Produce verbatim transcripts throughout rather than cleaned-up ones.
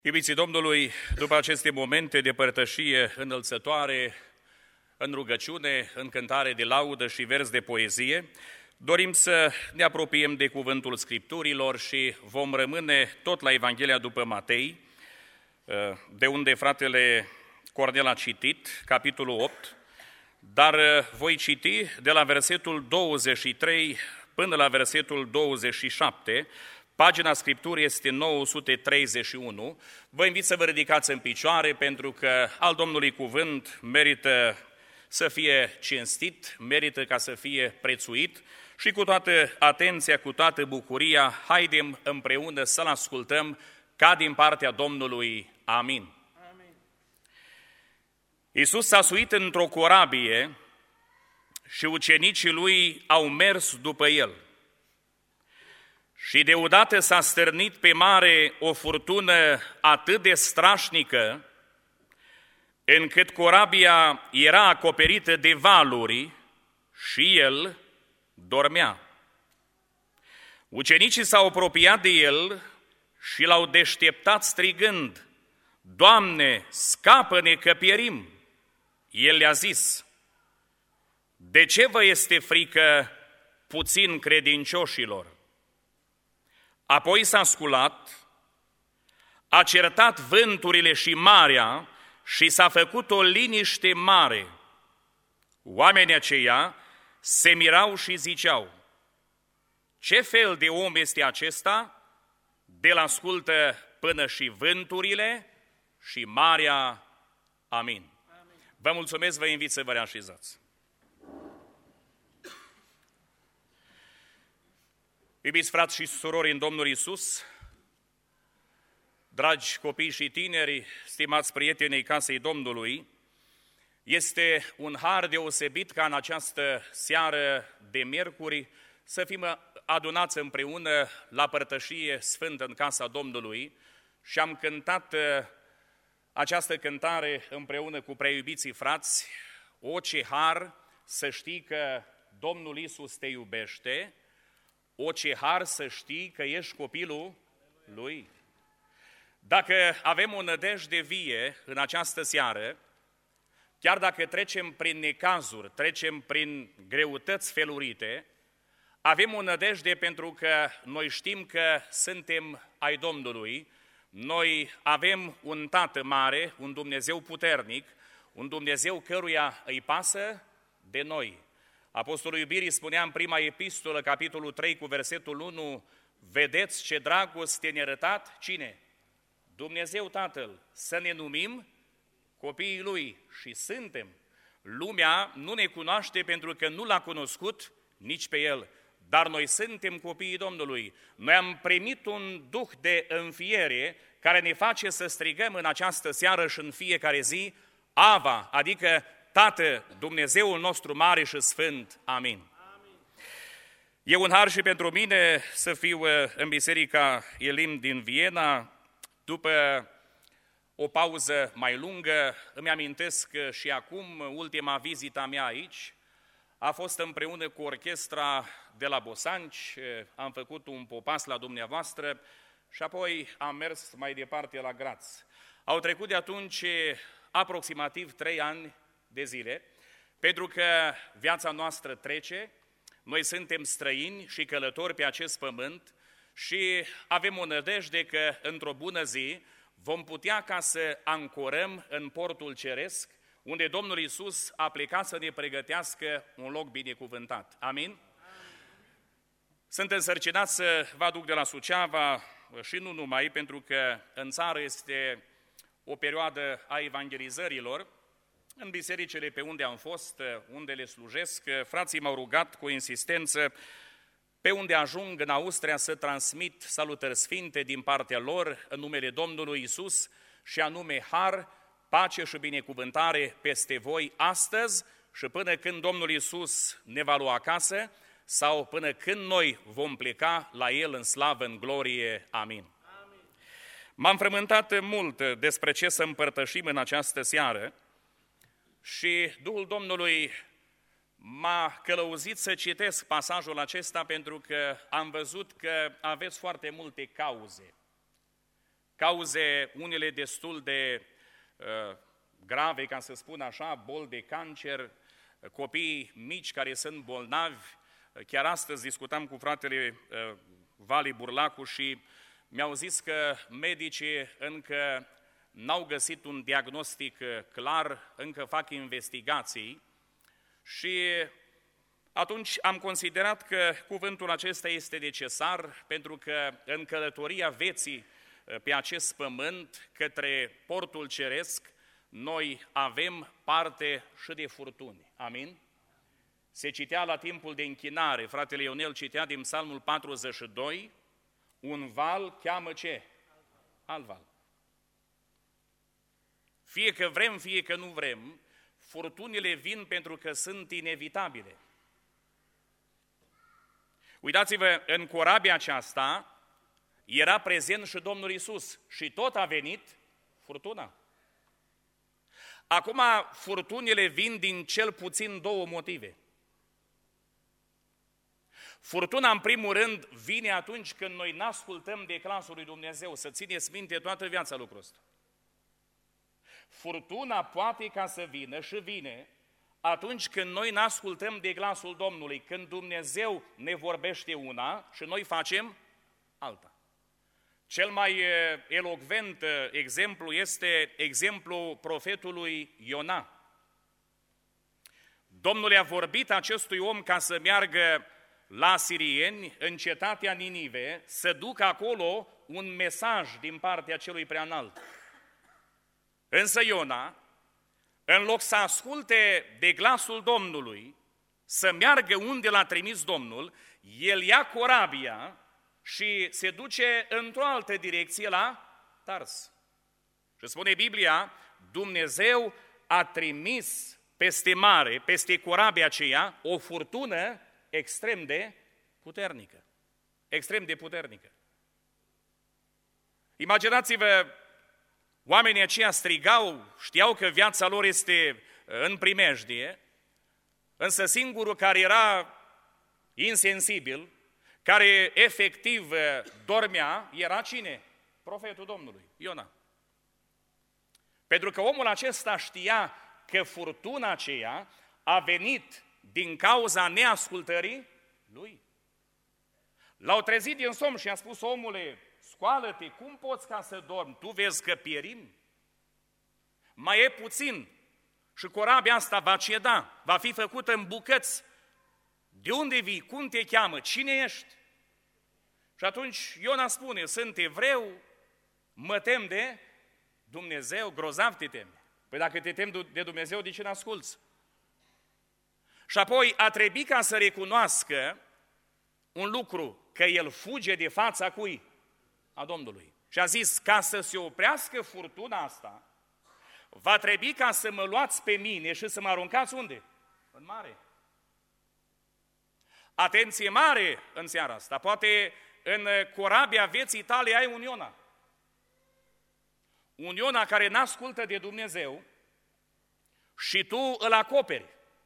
Iubiții Domnului, după aceste momente de părtășie înălțătoare, în rugăciune, în cântare de laudă și vers de poezie, dorim să ne apropiem de cuvântul Scripturilor și vom rămâne tot la Evanghelia după Matei, de unde fratele Cornel a citit, capitolul opt, dar voi citi de la versetul douăzeci și trei până la versetul douăzeci și șapte. Pagina Scripturii este nouă sute treizeci și unu. Vă invit să vă ridicați în picioare pentru că al Domnului cuvânt merită să fie cinstit, merită ca să fie prețuit și cu toată atenția, cu toată bucuria, haidem împreună să-L ascultăm ca din partea Domnului. Amin. Amin. Iisus s-a suit într-o corabie și ucenicii Lui au mers după El. Și deodată s-a stârnit pe mare o furtună atât de strașnică, încât corabia era acoperită de valuri și El dormea. Ucenicii s-au apropiat de El și L-au deșteptat strigând: „Doamne, scapă-ne că pierim!” El le-a zis: „De ce vă este frică, puțin credincioșilor?” Apoi s-a sculat, a certat vânturile și marea și s-a făcut o liniște mare. Oamenii aceia se mirau și ziceau: „Ce fel de om este acesta? De-l ascultă până și vânturile și marea.” Amin. Amin. Vă mulțumesc, vă invit să vă reașezați. Iubiți frați și surori în Domnul Iisus, dragi copii și tineri, stimați prietenii casei Domnului, este un har deosebit ca în această seară de miercuri să fim adunați împreună la părtășie sfântă în casa Domnului și am cântat această cântare împreună cu preiubiții frați: „O, ce har să știi că Domnul Iisus te iubește! O, ce har să știi că ești copilul Lui!” Dacă avem o nădejde vie în această seară, chiar dacă trecem prin necazuri, trecem prin greutăți felurite, avem o nădejde pentru că noi știm că suntem ai Domnului, noi avem un Tată mare, un Dumnezeu puternic, un Dumnezeu căruia îi pasă de noi. Apostolul Iubirii spunea în prima epistolă, capitolul trei, cu versetul unu: „Vedeți ce dragoste ne-a arătat cine? Dumnezeu Tatăl, să ne numim copiii Lui.” Și suntem. Lumea nu ne cunoaște pentru că nu L-a cunoscut nici pe El, dar noi suntem copiii Domnului. Noi am primit un duh de înfiere care ne face să strigăm în această seară și în fiecare zi: „Ava”, adică Tată, Dumnezeul nostru mare și sfânt. Amin. Amin. E un har și pentru mine să fiu în Biserica Elim din Viena. După o pauză mai lungă, îmi amintesc și acum, ultima vizită mea aici a fost împreună cu orchestra de la Bosanci, am făcut un popas la dumneavoastră și apoi am mers mai departe la Graz. Au trecut de atunci aproximativ trei ani de zile, pentru că viața noastră trece, noi suntem străini și călători pe acest pământ și avem o nădejde că într-o bună zi vom putea ca să ancorăm în portul ceresc, unde Domnul Iisus a plecat să ne pregătească un loc binecuvântat. Amin? Amin. Sunt însărcinat să vă aduc de la Suceava și nu numai, pentru că în țară este o perioadă a evangelizărilor. În bisericile pe unde am fost, unde le slujesc, frații m-au rugat cu insistență pe unde ajung în Austria să transmit salutări sfinte din partea lor în numele Domnului Iisus și anume har, pace și binecuvântare peste voi astăzi și până când Domnul Iisus ne va lua acasă sau până când noi vom pleca la El în slavă, în glorie. Amin. Amin. M-am frământat mult despre ce să împărtășim în această seară și Duhul Domnului m-a călăuzit să citesc pasajul acesta pentru că am văzut că aveți foarte multe cauze. cauze unele destul de uh, grave, ca să spun așa, boli de cancer, copii mici care sunt bolnavi. Chiar astăzi discutam cu fratele uh, Vali Burlacu și mi-au zis că medicii încă n-au găsit un diagnostic clar, încă fac investigații și atunci am considerat că cuvântul acesta este necesar pentru că în călătoria vieții pe acest pământ către portul ceresc noi avem parte și de furtuni. Amin? Se citea la timpul de închinare, fratele Ionel citea din Psalmul patruzeci și doi, un val cheamă ce? Alt val. Fie că vrem, fie că nu vrem, furtunile vin pentru că sunt inevitabile. Uitați-vă, în corabia aceasta era prezent și Domnul Iisus și tot a venit furtuna. Acum, furtunile vin din cel puțin două motive. Furtuna, în primul rând, vine atunci când noi n-ascultăm de glasul lui Dumnezeu, să țineți minte toată viața lucrul ăsta. Furtuna poate ca să vină și vine atunci când noi n-ascultăm de glasul Domnului, când Dumnezeu ne vorbește una și noi facem alta. Cel mai elocvent exemplu este exemplul profetului Iona. Domnul i-a vorbit acestui om ca să meargă la sirieni, în cetatea Ninive, să ducă acolo un mesaj din partea celui preanalt. Însă Iona, în loc să asculte de glasul Domnului, să meargă unde l-a trimis Domnul, el ia corabia și se duce într-o altă direcție la Tars. Și spune Biblia, Dumnezeu a trimis peste mare, peste corabia aceea, o furtună extrem de puternică. Extrem de puternică. Imaginați-vă, oamenii aceia strigau, știau că viața lor este în primejdie, însă singurul care era insensibil, care efectiv dormea, era cine? Profetul Domnului, Iona. Pentru că omul acesta știa că furtuna aceea a venit din cauza neascultării lui. L-au trezit din somn și a spus, omule, scoală-te, cum poți ca să dormi? Tu vezi că pierim? Mai e puțin și corabia asta va ceda, va fi făcută în bucăți. De unde vii? Cum te cheamă? Cine ești? Și atunci Iona spune, sunt evreu, mă tem de Dumnezeu, grozav te temi. Păi dacă te temi de Dumnezeu, de ce n-asculți? Și apoi a trebuit ca să recunoască un lucru, că el fuge de fața cui? A Domnului. Și a zis, ca să se oprească furtuna asta, va trebui ca să mă luați pe mine și să mă aruncați unde? În mare. Atenție mare în seara asta, poate în corabia vieții tale ai un Iona. Un Iona care n-ascultă de Dumnezeu și tu îl acoperi.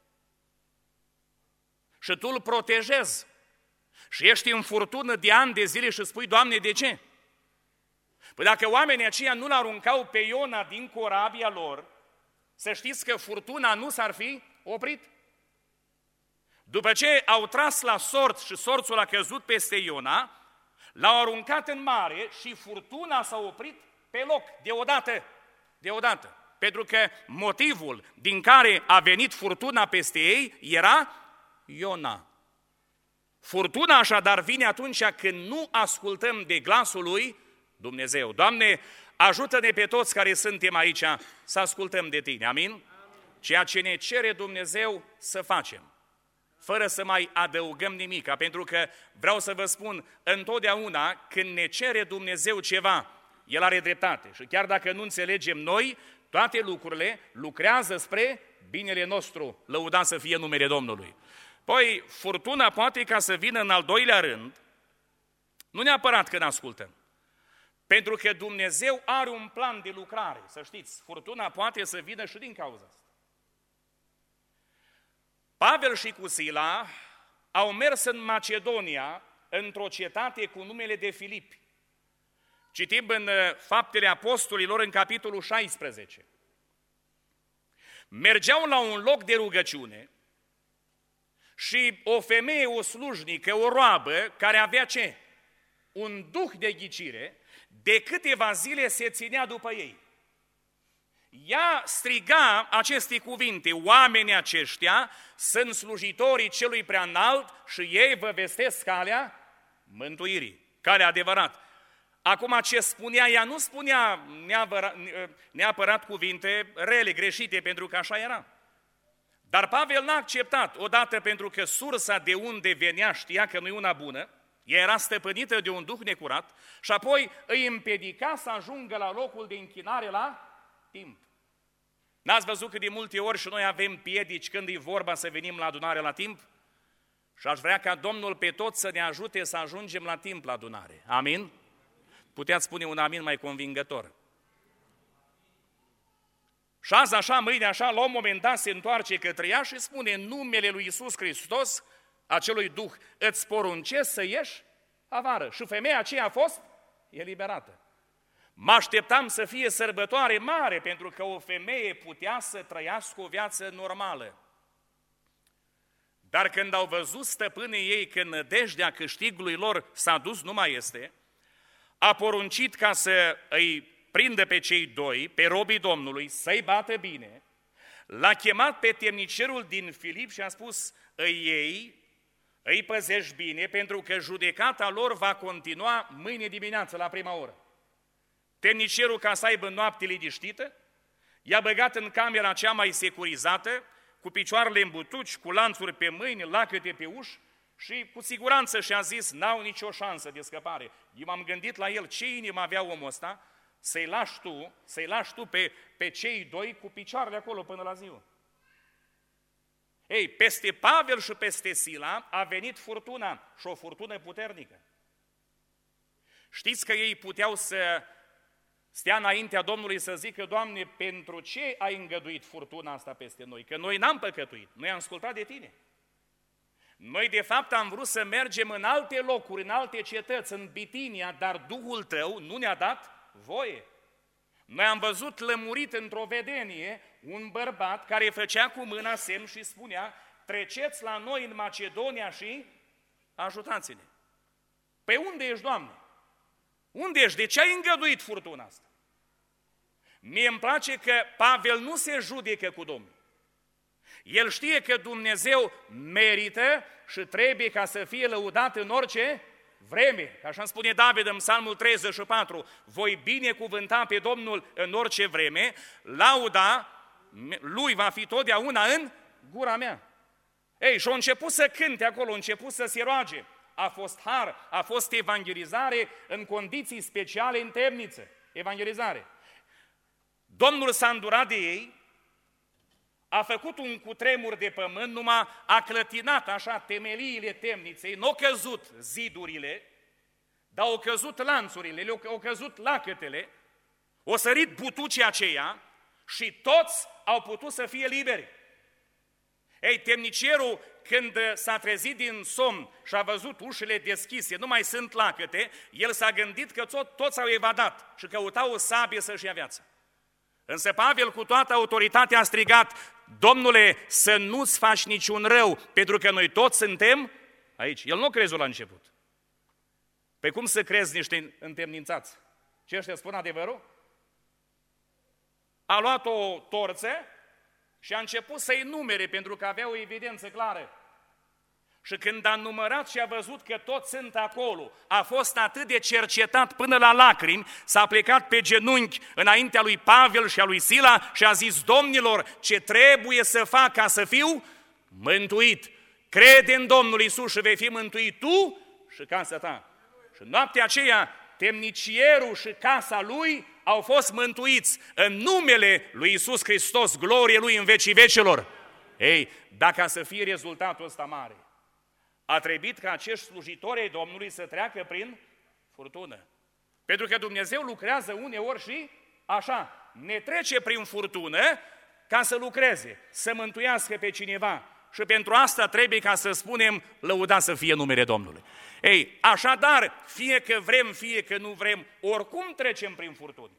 Și tu îl protejezi. Și ești în furtună de ani de zile și spui, Doamne, de ce? Păi dacă oamenii aceia nu l-aruncau pe Iona din corabia lor, să știți că furtuna nu s-ar fi oprit. După ce au tras la sorț și sorțul a căzut peste Iona, l-au aruncat în mare și furtuna s-a oprit pe loc, deodată, deodată. Pentru că motivul din care a venit furtuna peste ei era Iona. Furtuna așadar vine atunci când nu ascultăm de glasul lui Dumnezeu. Doamne, ajută-ne pe toți care suntem aici să ascultăm de Tine, amin? Amin. Ceea ce ne cere Dumnezeu să facem, fără să mai adăugăm nimic, pentru că vreau să vă spun, întotdeauna când ne cere Dumnezeu ceva, El are dreptate și chiar dacă nu înțelegem noi, toate lucrurile lucrează spre binele nostru, lăudat să fie numele Domnului. Păi, furtuna poate ca să vină în al doilea rând, nu neapărat când ascultăm, pentru că Dumnezeu are un plan de lucrare, să știți, furtuna poate să vină și din cauza asta. Pavel și cu Sila au mers în Macedonia, într-o cetate cu numele de Filipi. Citim în Faptele Apostolilor, în capitolul șaisprezece. Mergeau la un loc de rugăciune și o femeie, o slujnică, o roabă, care avea ce? Un duh de ghicire, de câteva zile se ținea după ei. Ea striga aceste cuvinte: oamenii aceștia sunt slujitorii celui preaînalt și ei vă vestesc calea mântuirii, calea adevărată. Acum, ce spunea ea, nu spunea neapărat, neapărat cuvinte rele, greșite, pentru că așa era. Dar Pavel n-a acceptat, odată pentru că sursa de unde venea știa că nu e una bună, ea era stăpânită de un duh necurat, și apoi îi împiedica să ajungă la locul de închinare la timp. N-ați văzut că de multe ori și noi avem piedici când e vorba să venim la adunare la timp? Și aș vrea ca Domnul pe toți să ne ajute să ajungem la timp la adunare. Amin? Puteți spune un amin mai convingător. Și azi așa, mâine așa, la un moment dat se întoarce către ea și spune: în numele lui Iisus Hristos, acelui duh, îți poruncesc să ieși afară. Și femeia aceea a fost eliberată. Mă așteptam să fie sărbătoare mare, pentru că o femeie putea să trăiască o viață normală. Dar când au văzut stăpânii ei că nădejdea câștigului lor s-a dus, nu mai este, a poruncit ca să îi prindă pe cei doi, pe robii Domnului, să-i bată bine, l-a chemat pe temnicerul din Filip și a spus: îi iei, îi păzești bine, pentru că judecata lor va continua mâine dimineață, la prima oră. Temnicerul, ca să aibă noapte liniștită, i-a băgat în camera cea mai securizată, cu picioarele în butuci, cu lanțuri pe mâini, lacăte pe uși, și cu siguranță și-a zis: n-au nicio șansă de scăpare. Eu m-am gândit la el, ce inimă avea omul ăsta să-i lași tu, să-i lași tu pe, pe cei doi cu picioarele acolo până la ziua. Ei, peste Pavel și peste Sila a venit furtuna, și o furtună puternică. Știți că ei puteau să stea înaintea Domnului să zică: Doamne, pentru ce ai îngăduit furtuna asta peste noi? Că noi n-am păcătuit, noi am ascultat de Tine. Noi, de fapt, am vrut să mergem în alte locuri, în alte cetăți, în Bitinia, dar Duhul Tău nu ne-a dat voie. Noi am văzut lămurit într-o vedenie un bărbat care făcea cu mâna semn și spunea: treceți la noi în Macedonia și ajutați-ne. Pe unde ești, Doamne? Unde ești? De ce ai îngăduit furtuna asta? Mie îmi place că Pavel nu se judecă cu Domnul. El știe că Dumnezeu merită și trebuie ca să fie lăudat în orice vreme. Că așa îmi spune David în Psalmul treizeci și patru: voi binecuvânta pe Domnul în orice vreme, lauda lui va fi totdeauna în gura mea. Ei, și-a început să cânte acolo, a început să se roage. A fost har, a fost evangelizare în condiții speciale în temniță. Evangelizare. Domnul s-a îndurat de ei, a făcut un cutremur de pământ, numai a clătinat așa temeliile temniței, nu au căzut zidurile, dar au căzut lanțurile, au căzut lacătele, au sărit butucii aceia și toți au putut să fie liberi. Ei, temnicerul, când s-a trezit din somn și a văzut ușile deschise, nu mai sunt lacăte, el s-a gândit că tot, toți au evadat și căutau o sabie să-și ia viața. Însă Pavel, cu toată autoritatea, a strigat: Domnule, să nu-ți faci niciun rău, pentru că noi toți suntem aici. El nu a crezut la început. Pe cum să crezi niște întemnițați? Ce ăștia spun adevărul? A luat o torță și a început să-i numere, pentru că avea o evidență clară. Și când a numărat și a văzut că toți sunt acolo, a fost atât de cercetat până la lacrimi, s-a plecat pe genunchi înaintea lui Pavel și a lui Sila și a zis: domnilor, ce trebuie să fac ca să fiu mântuit? Crede în Domnul Iisus și vei fi mântuit tu și casa ta. Și noaptea aceea, temnicierul și casa lui au fost mântuiți în numele lui Iisus Hristos, glorie lui în vecii vecilor. Ei, dacă să fie rezultatul ăsta mare, a trebuit ca acești slujitori ai Domnului să treacă prin furtună. Pentru că Dumnezeu lucrează uneori și așa, ne trece prin furtună ca să lucreze, să mântuiască pe cineva. și pentru asta trebuie ca să spunem, lăudat să fie numele Domnului. Ei, așadar, fie că vrem, fie că nu vrem, oricum trecem prin furtuni.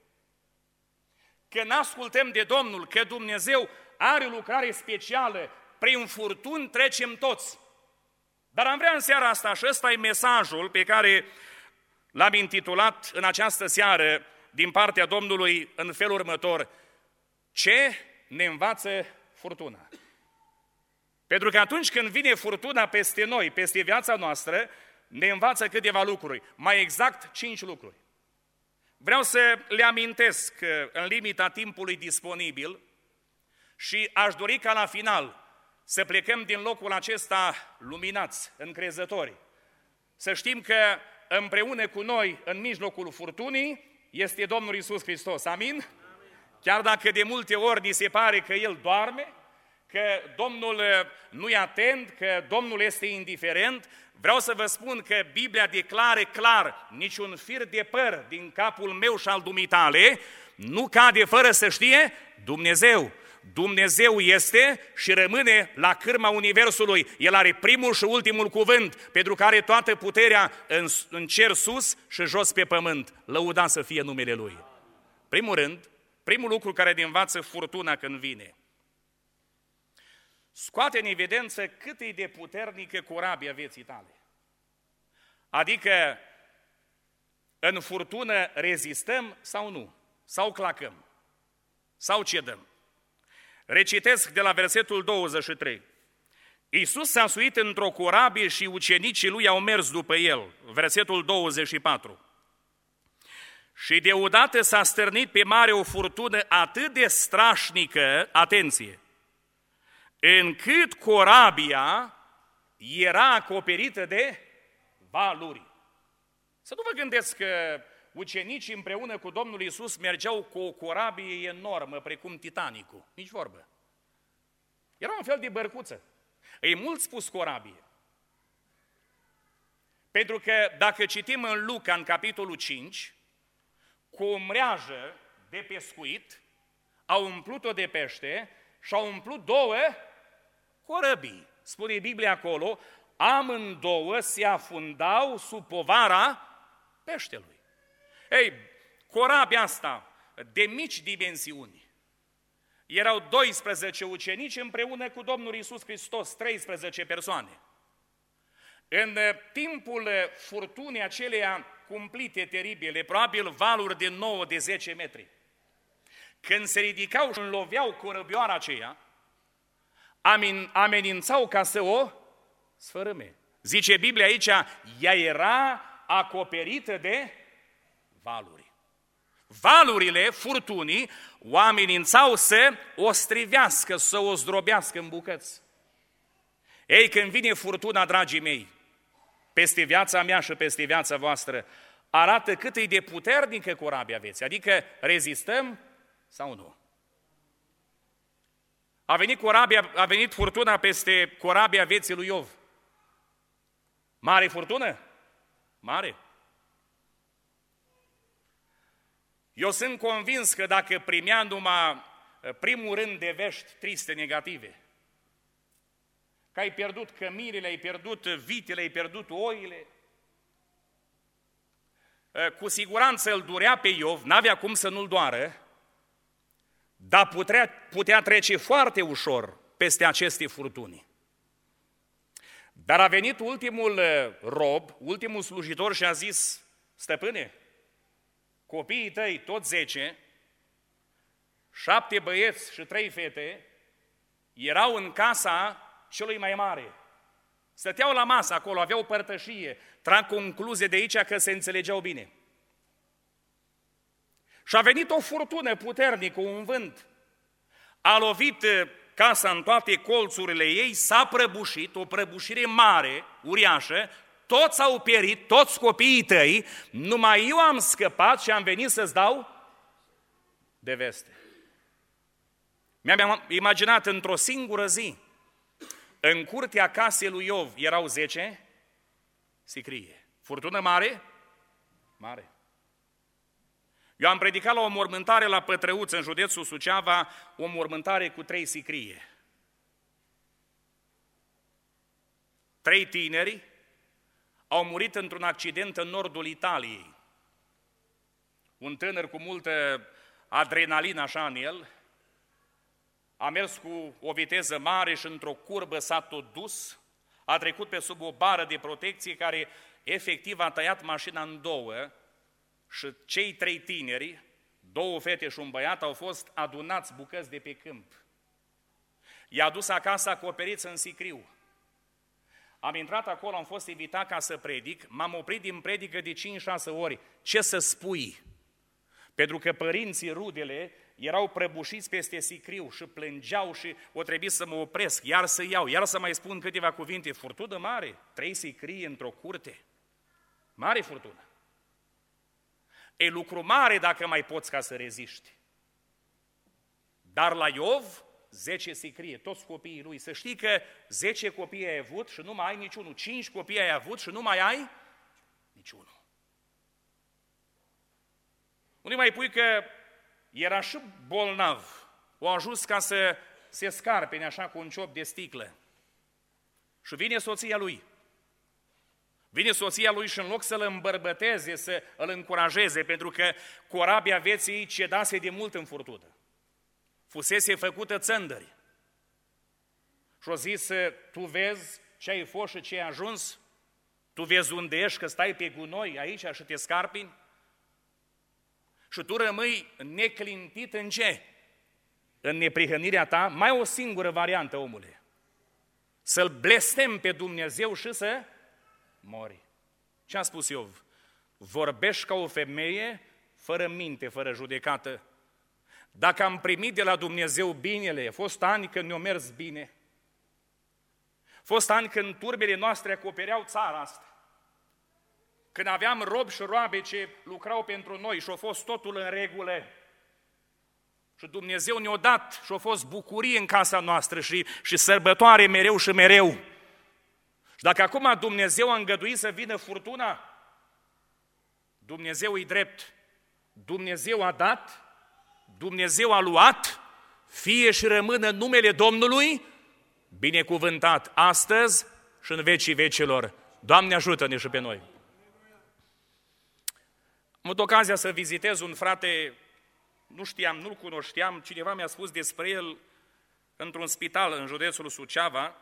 Că n-ascultăm de Domnul, că Dumnezeu are lucrare specială, prin furtuni trecem toți. Dar am vrea în seara asta, și ăsta e mesajul pe care l-am intitulat în această seară din partea Domnului în felul următor: ce ne învață furtuna? Pentru că atunci când vine furtuna peste noi, peste viața noastră, ne învață câteva lucruri, mai exact cinci lucruri. Vreau să le amintesc în limita timpului disponibil și aș dori ca la final să plecăm din locul acesta luminați, încrezători. Să știm că împreună cu noi, în mijlocul furtunii, este Domnul Iisus Hristos. Amin? Amin. Chiar dacă de multe ori ni se pare că El doarme, că Domnul nu e atent, că Domnul este indiferent, vreau să vă spun că Biblia declară clar: niciun fir de păr din capul meu și al dumitale nu cade fără să știe Dumnezeu. Dumnezeu este și rămâne la cârma universului. El are primul și ultimul cuvânt, pentru că are toată puterea în, în cer sus și jos pe pământ. Lăudat să fie numele Lui. Primul rând, primul lucru care ne învață furtuna când vine: scoate în evidență cât e de puternică corabia vieții tale. Adică, în furtună rezistăm sau nu? Sau clacăm? Sau cedăm? Recitesc de la versetul douăzeci și trei. Iisus s-a suit într-o corabie și ucenicii lui au mers după el. Versetul douăzeci și patru. Și deodată s-a stârnit pe mare o furtună atât de strașnică, atenție, încât corabia era acoperită de valuri. Să nu vă gândeți că ucenicii împreună cu Domnul Iisus mergeau cu o corabie enormă, precum Titanicul. Nici vorbă. Era un fel de bărcuță. E mult spus corabie. Pentru că dacă citim în Luca, în capitolul cinci, cu o mreajă de pescuit, au umplut-o de pește și au umplut două corăbii. Spune Biblia acolo, amândouă se afundau sub povara peștelui. Ei, corabia asta, de mici dimensiuni, erau doisprezece ucenici împreună cu Domnul Iisus Hristos, treisprezece persoane. În timpul furtunii aceleia cumplite, teribile, probabil valuri de nouă, de zece metri, când se ridicau și înloveau corăbioara aceea, amenințau ca să o sfărâme. Zice Biblia aici, ea era acoperită de valuri. Valurile furtunii o amenințau să o strivească, să o zdrobească în bucăți. Ei, când vine furtuna, dragii mei, peste viața mea și peste viața voastră, arată cât e de puternică corabia vieții, adică rezistăm sau nu. A venit, corabia, a venit furtuna peste corabia vieții lui Iov. Mare furtună? Mare. Eu sunt convins că dacă primea numai primul rând de vești triste, negative, că ai pierdut cămirile, ai pierdut vitele, ai pierdut oile, cu siguranță îl durea pe Iov, n-avea cum să nu-l doară, dar putea, putea trece foarte ușor peste aceste furtuni. Dar a venit ultimul rob, ultimul slujitor și a zis, stăpâne, copiii tăi, tot zece, șapte băieți și trei fete, erau în casa celui mai mare. Stăteau la masă acolo, aveau părtășie, trag concluzie de aici că se înțelegeau bine. Și a venit o furtună puternică, un vânt. A lovit casa în toate colțurile ei, s-a prăbușit, o prăbușire mare, uriașă, toți au pierit, toți copiii tăi, numai eu am scăpat și am venit să-ți dau de veste. Mi-am imaginat într-o singură zi, în curtea casei lui Iov erau zece sicrie. Furtună mare? Mare. Eu am predicat la o mormântare la Pătrăuță, în județul Suceava, o mormântare cu trei sicrie. trei tineri au murit într-un accident în nordul Italiei. Un tânăr cu multă adrenalină așa în el a mers cu o viteză mare și într-o curbă s-a tot dus, a trecut pe sub o bară de protecție care efectiv a tăiat mașina în două și cei trei tineri, două fete și un băiat, au fost adunați bucăți de pe câmp. I-a dus acasă acoperiți în sicriu. Am intrat acolo, am fost invitat ca să predic, m-am oprit din predică de cinci șase ori. Ce să spui? Pentru că părinții, rudele, erau prăbușiți peste sicriu și plângeau și o trebuie să mă opresc, iar să iau, iar să mai spun câteva cuvinte. Furtună mare, trei sicrii într-o curte. Mare furtună. E lucru mare dacă mai poți ca să reziști. Dar la Iov, zece sicrie, toți copiii lui. Să știi că zece copii ai avut și nu mai ai niciunul. Cinci copii ai avut și nu mai ai niciunul. Unii mai pui că era și bolnav. O ajuns ca să se scarpene așa cu un ciop de sticlă. Și vine soția lui. Vine soția lui și în loc să-l îmbărbăteze, să îl încurajeze, pentru că corabia vieții cedase de mult în furtună. Fusese făcută țândări. Și-o zis, tu vezi ce ai fost și ce ai ajuns? Tu vezi unde ești, că stai pe gunoi aici și te scarpini? Și tu rămâi neclintit în ce? În neprihănirea ta, mai o singură variantă, omule. Să-L blestem pe Dumnezeu și să mori. Ce a spus Iov? Vorbești ca o femeie fără minte, fără judecată. Dacă am primit de la Dumnezeu binele, a fost ani când ne-a mers bine, a fost ani când turbele noastre acopereau țara asta, când aveam robi și roabe ce lucrau pentru noi și a fost totul în regulă. Și Dumnezeu ne-a dat și a fost bucurie în casa noastră și, și sărbătoare mereu și mereu. Și dacă acum Dumnezeu a îngăduit să vină furtuna, Dumnezeu e drept. Dumnezeu a dat, Dumnezeu a luat, fie și rămână numele Domnului binecuvântat astăzi și în vecii vecilor. Doamne, ajută-ne și pe noi! Am avut ocazia să vizitez un frate, nu știam, nu-l cunoșteam, cineva mi-a spus despre el într-un spital în județul Suceava,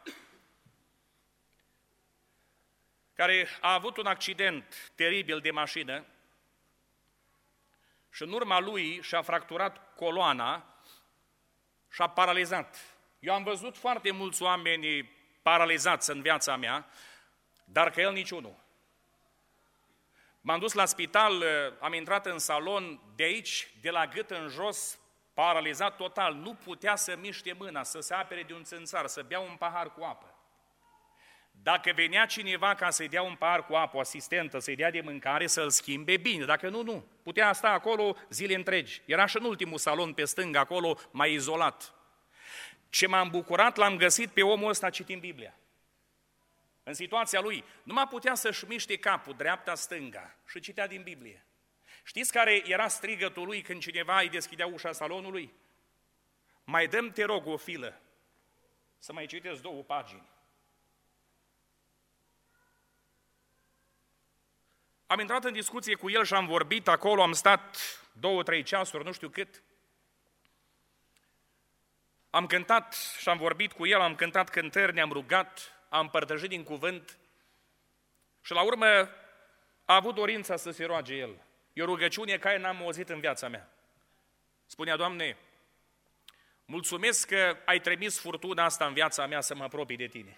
care a avut un accident teribil de mașină și în urma lui și-a fracturat coloana și a paralizat. Eu am văzut foarte mulți oameni paralizați în viața mea, dar că el niciunul. M-am dus la spital, am intrat în salon, de aici, de la gât în jos, paralizat total, nu putea să miște mâna, să se apere de un țânțar, să bea un pahar cu apă. Dacă venea cineva ca să-i dea un pahar cu apă, o asistentă, să-i dea de mâncare, să-l schimbe, bine, dacă nu, nu. Putea sta acolo zile întregi. Era și în ultimul salon pe stânga, acolo, mai izolat. Ce m-am bucurat, l-am găsit pe omul ăsta citind Biblia. În situația lui, nu mai putea să-și miște capul, dreapta-stânga, și citea din Biblie. Știți care era strigătul lui când cineva îi deschidea ușa salonului? Mai dăm, te rog, o filă, să mai citesc două pagini. Am intrat în discuție cu el și am vorbit acolo, am stat două, trei ceasuri, nu știu cât. Am cântat și am vorbit cu el, am cântat cântări, ne-am rugat, am împărtășit din cuvânt și la urmă a avut dorința să se roage el. E o rugăciune care n-am auzit în viața mea. Spunea, Doamne, mulțumesc că ai trimis furtuna asta în viața mea să mă apropii de Tine.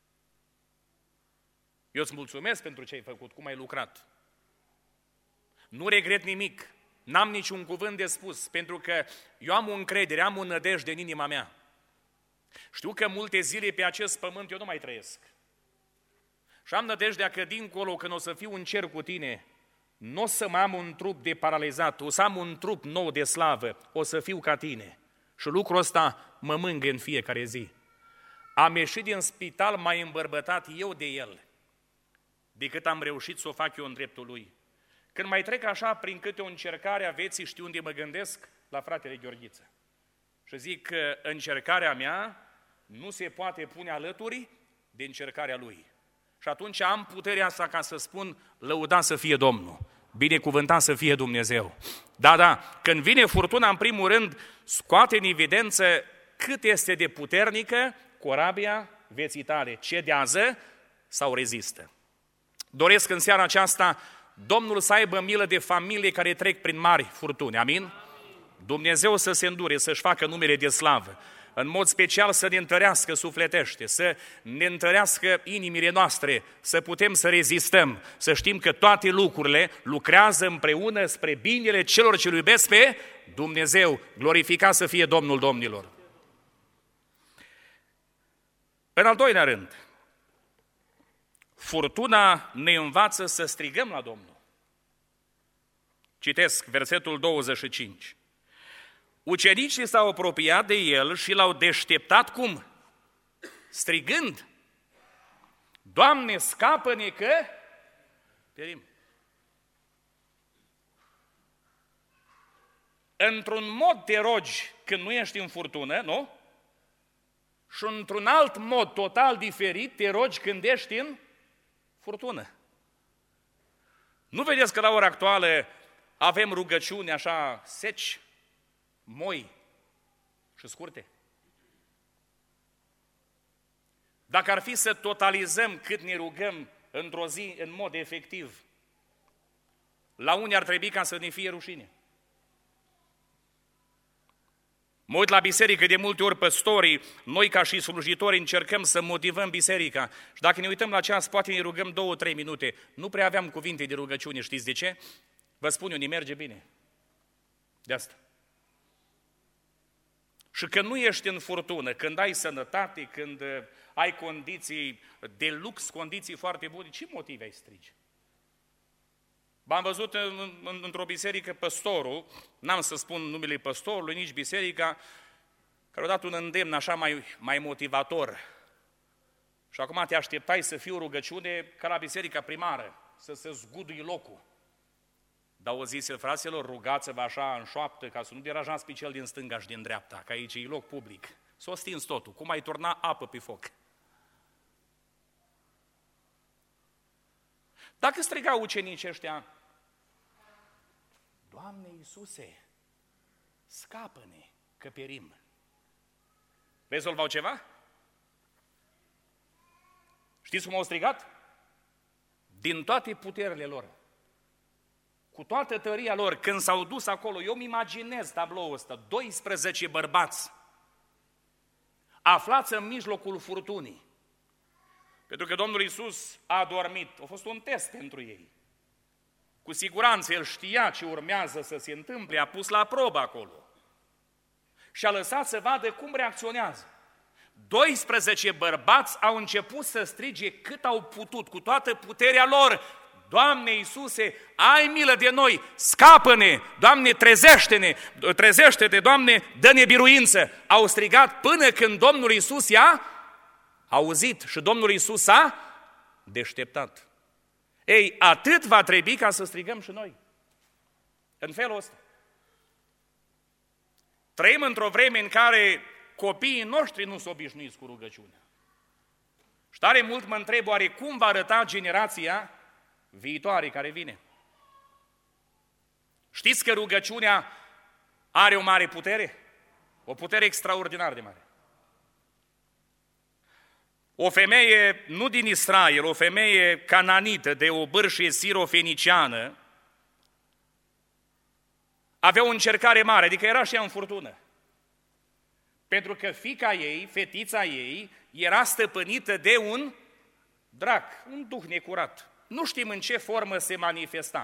Eu îți mulțumesc pentru ce ai făcut, cum ai lucrat. Nu regret nimic, n-am niciun cuvânt de spus, pentru că eu am o încredere, am o nădejde în inima mea. Știu că multe zile pe acest pământ eu nu mai trăiesc. Și am nădejdea că dincolo, când o să fiu în cer cu Tine, nu o să mai am un trup de paralizat, o să am un trup nou de slavă, o să fiu ca Tine. Și lucrul ăsta mă mângă în fiecare zi. Am ieșit din spital mai îmbărbătat eu de el, decât am reușit să o fac eu în dreptul lui. Când mai trec așa prin câte o încercare a vieții, știu unde mă gândesc? La fratele Gheorghiță. Și zic că încercarea mea nu se poate pune alături de încercarea lui. Și atunci am puterea asta ca să spun, lăudat să fie Domnul, binecuvântat să fie Dumnezeu. Da, da, când vine furtuna, în primul rând, scoate în evidență cât este de puternică corabia vieții tale, cedează sau rezistă. Doresc în seara aceasta Domnul să aibă milă de familie care trec prin mari furtuni, amin? Amin. Dumnezeu să se îndure, să-și facă numele de slavă, în mod special să ne întărească sufletește, să ne întărească inimile noastre, să putem să rezistăm, să știm că toate lucrurile lucrează împreună spre binele celor ce îl iubesc pe Dumnezeu. Glorificat să fie Domnul domnilor! În al doilea rând, furtuna ne învață să strigăm la Domnul. Citesc versetul douăzeci și cinci. Ucenicii s-au apropiat de el și l-au deșteptat cum? Strigând. Doamne, scapă-ne că perim. Într-un mod te rogi când nu ești în furtună, nu? Și într-un alt mod total diferit te rogi când ești în furtună. Nu vedeți că la ora actuală avem rugăciuni așa seci, moi și scurte? Dacă ar fi să totalizăm cât ne rugăm într-o zi în mod efectiv, la unii ar trebui ca să ne fie rușine. Mă uit la biserică, de multe ori păstorii, noi ca și slujitori încercăm să motivăm biserica. Și dacă ne uităm la ceas, poate ne rugăm două, trei minute. Nu prea aveam cuvinte de rugăciune, știți de ce? Vă spun eu, ne merge bine. De asta. Și când nu ești în furtună, când ai sănătate, când ai condiții de lux, condiții foarte bune, ce motive ai strige? M-am văzut în, în, într-o biserică păstorul, n-am să spun numele păstorului, nici biserica, care a dat un îndemn așa mai, mai motivator. Și acum te așteptai să fie o rugăciune ca la biserica primară, să se zgudui locul. Dar o zis el, fraților, rugați-vă așa în șoaptă, ca să nu deranjați pe cel din stânga și din dreapta, că aici e loc public. S-o stins totul, cum ai turna apă pe foc. Dacă strigau ucenicii ăștia, Doamne Iisuse, scapă-ne, că perim. Rezolvau ceva? Știți cum au strigat? Din toate puterile lor, cu toată tăria lor, când s-au dus acolo, eu îmi imaginez tabloul ăsta, doisprezece bărbați aflați în mijlocul furtunii, pentru că Domnul Iisus a dormit. A fost un test pentru ei. Cu siguranță El știa ce urmează să se întâmple, a pus la probă acolo și a lăsat să vadă cum reacționează. doisprezece bărbați au început să strige cât au putut, cu toată puterea lor, Doamne Iisuse, ai milă de noi, scapă-ne, Doamne, trezește-ne, trezește-te, Doamne, dă-ne biruință. Au strigat până când Domnul Iisus i-a auzit și Domnul Iisus a deșteptat. Ei, atât va trebui ca să strigăm și noi. În felul ăsta. Trăim într-o vreme în care copiii noștri nu s-au obișnuiți cu rugăciunea. Și tare mult mă întreb, oare cum va arăta generația viitoare care vine? Știți că rugăciunea are o mare putere? O putere extraordinar de mare. O femeie, nu din Israel, o femeie cananită de o bârșie sirofeniciană, avea o încercare mare, adică era și ea în furtună. Pentru că fiica ei, fetița ei, era stăpânită de un drac, un duh necurat. Nu știm în ce formă se manifesta.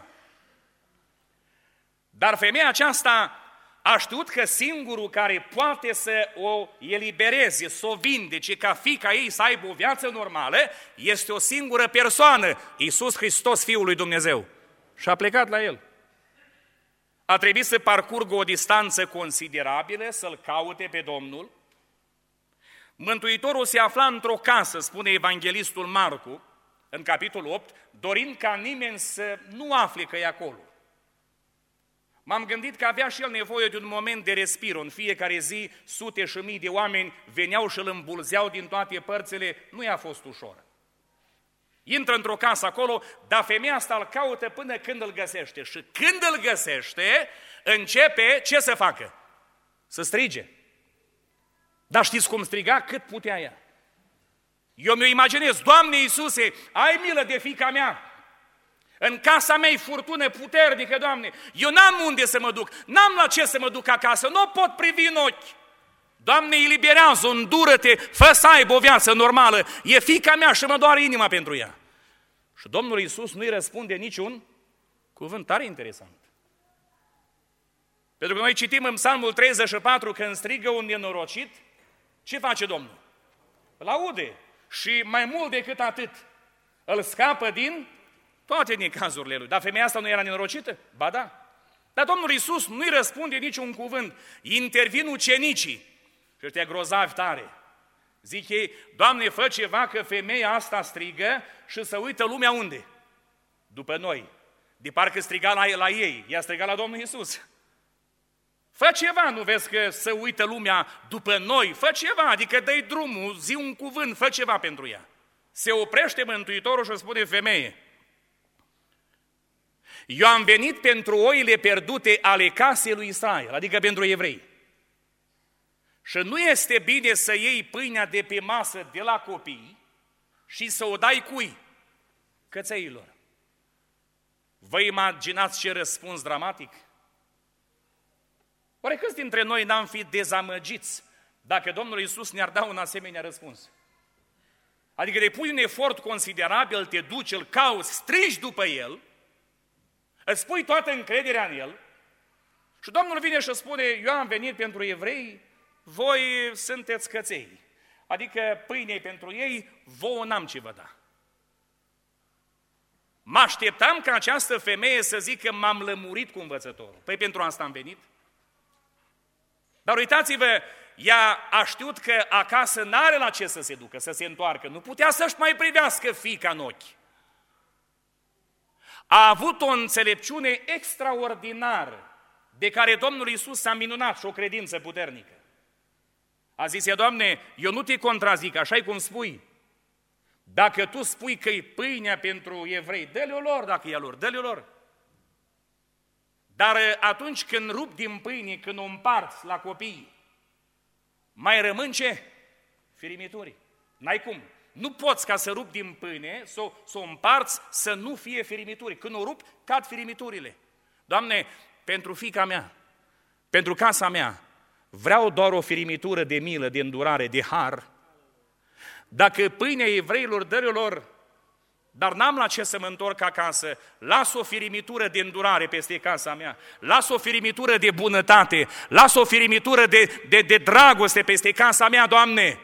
Dar femeia aceasta a știut că singurul care poate să o elibereze, să o vindece, ca fiica ei să aibă o viață normală, este o singură persoană, Iisus Hristos, Fiul lui Dumnezeu. Și a plecat la El. A trebuit să parcurgă o distanță considerabilă, să-L caute pe Domnul. Mântuitorul se afla într-o casă, spune evanghelistul Marcu, în capitolul opt, dorind ca nimeni să nu afle că e acolo. M-am gândit că avea și el nevoie de un moment de respir. În fiecare zi, sute și mii de oameni veneau și îl îmbulzeau din toate părțile. Nu i-a fost ușor. Intră într-o casă acolo, dar femeia asta îl caută până când îl găsește. Și când îl găsește, începe ce să facă? Să strige. Dar știți cum striga? Cât putea ea. Eu mi-o imaginez, Doamne Iisuse, ai milă de fiica mea. În casa mea e furtună puternică, Doamne. Eu n-am unde să mă duc, n-am la ce să mă duc acasă, nu o pot privi în ochi. Doamne, eliberează-o, îndură-te, fă să aibă o viață normală. E fiica mea și mă doare inima pentru ea. Și Domnul Iisus nu-i răspunde niciun cuvânt. Tare interesant. Pentru că noi citim în Psalmul treizeci și patru, când strigă un nenorocit, ce face Domnul? Îl aude. Și mai mult decât atât, îl scapă din toate necazurile lui. Dar femeia asta nu era nenorocită? Ba da. Dar Domnul Iisus nu-i răspunde niciun cuvânt. Intervin ucenicii. Și ăștia grozavi tare. Zic ei, Doamne, fă ceva că femeia asta strigă și să uită lumea unde? După noi. De parcă striga la, la ei, ea striga la Domnul Iisus. Fă ceva, nu vezi că să uită lumea după noi? Fă ceva, adică dă-i drumul, zi un cuvânt, fă ceva pentru ea. Se oprește Mântuitorul și spune, femeie, eu am venit pentru oile pierdute ale casei lui Israel, adică pentru evrei. Și nu este bine să iei pâinea de pe masă de la copii și să o dai cui? Cățeilor. Vă imaginați ce răspuns dramatic? Oare câți dintre noi n-am fi dezamăgiți dacă Domnul Iisus ne-ar da un asemenea răspuns? Adică depui un efort considerabil, te duci, îl cauți, strigi după El, îți pui toată încrederea în El și Domnul vine și spune, eu am venit pentru evrei, voi sunteți căței. Adică pâine pentru ei, vouă n-am ce vă da. Mă așteptam ca această femeie să zică, m-am lămurit cu învățătorul. Păi pentru asta am venit. Dar uitați-vă, ea a știut că acasă n-are la ce să se ducă, să se întoarcă. Nu putea să-și mai privească fiica în ochi. A avut o înțelepciune extraordinară, de care Domnul Iisus s-a minunat și o credință puternică. A zis, Doamne, eu nu te contrazic, așa-i cum spui. Dacă tu spui că e pâinea pentru evrei, dă-le-o lor dacă e a lor, dă-le-o lor. Dar atunci când rup din pâine, când o împarți la copii, mai rămân ce? Firimituri. N-ai cum. Nu poți ca să rup din pâine, să o, să o împarți, să nu fie firimituri. Când o rup, cad firimiturile. Doamne, pentru fiica mea, pentru casa mea, vreau doar o firimitură de milă, de îndurare, de har. Dacă pâinea evreilor, dă-le lor, dar n-am la ce să mă întorc acasă, las o firimitură de îndurare peste casa mea, las o firimitură de bunătate, las o firimitură de, de, de dragoste peste casa mea, Doamne.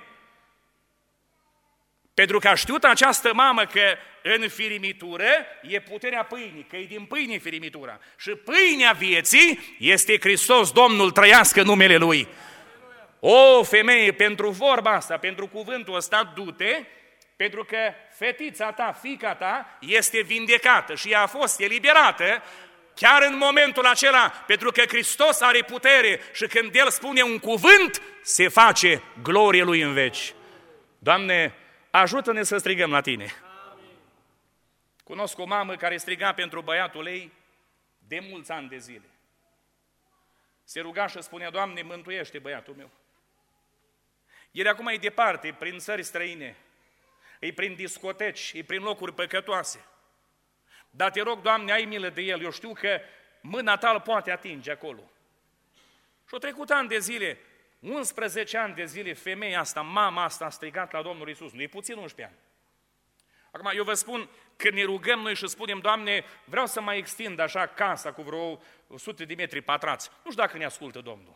Pentru că a știut această mamă că în firimitură e puterea pâinii, că e din pâine firimitura. Și pâinea vieții este Hristos, Domnul, trăiască numele Lui. O, femeie, pentru vorba asta, pentru cuvântul ăsta, du-te, pentru că fetița ta, fiica ta, este vindecată și ea a fost eliberată chiar în momentul acela, pentru că Hristos are putere și când El spune un cuvânt, se face glorie Lui în veci. Doamne, ajută-ne să strigăm la Tine. Amin. Cunosc o mamă care striga pentru băiatul ei de mulți ani de zile. Se ruga și spunea, Doamne, mântuiește băiatul meu. El acum e departe, prin țări străine, e prin discoteci, e prin locuri păcătoase. Dar te rog, Doamne, ai milă de el, eu știu că mâna ta îl poate atinge acolo. Și-au trecut ani de zile, unsprezece ani de zile, femeia asta, mama asta a strigat la Domnul Iisus, nu e puțin unsprezece ani. Acum, eu vă spun, când ne rugăm noi și spunem, Doamne, vreau să mai extind așa casa cu vreo o sută de metri pătrați, nu știu dacă ne ascultă Domnul.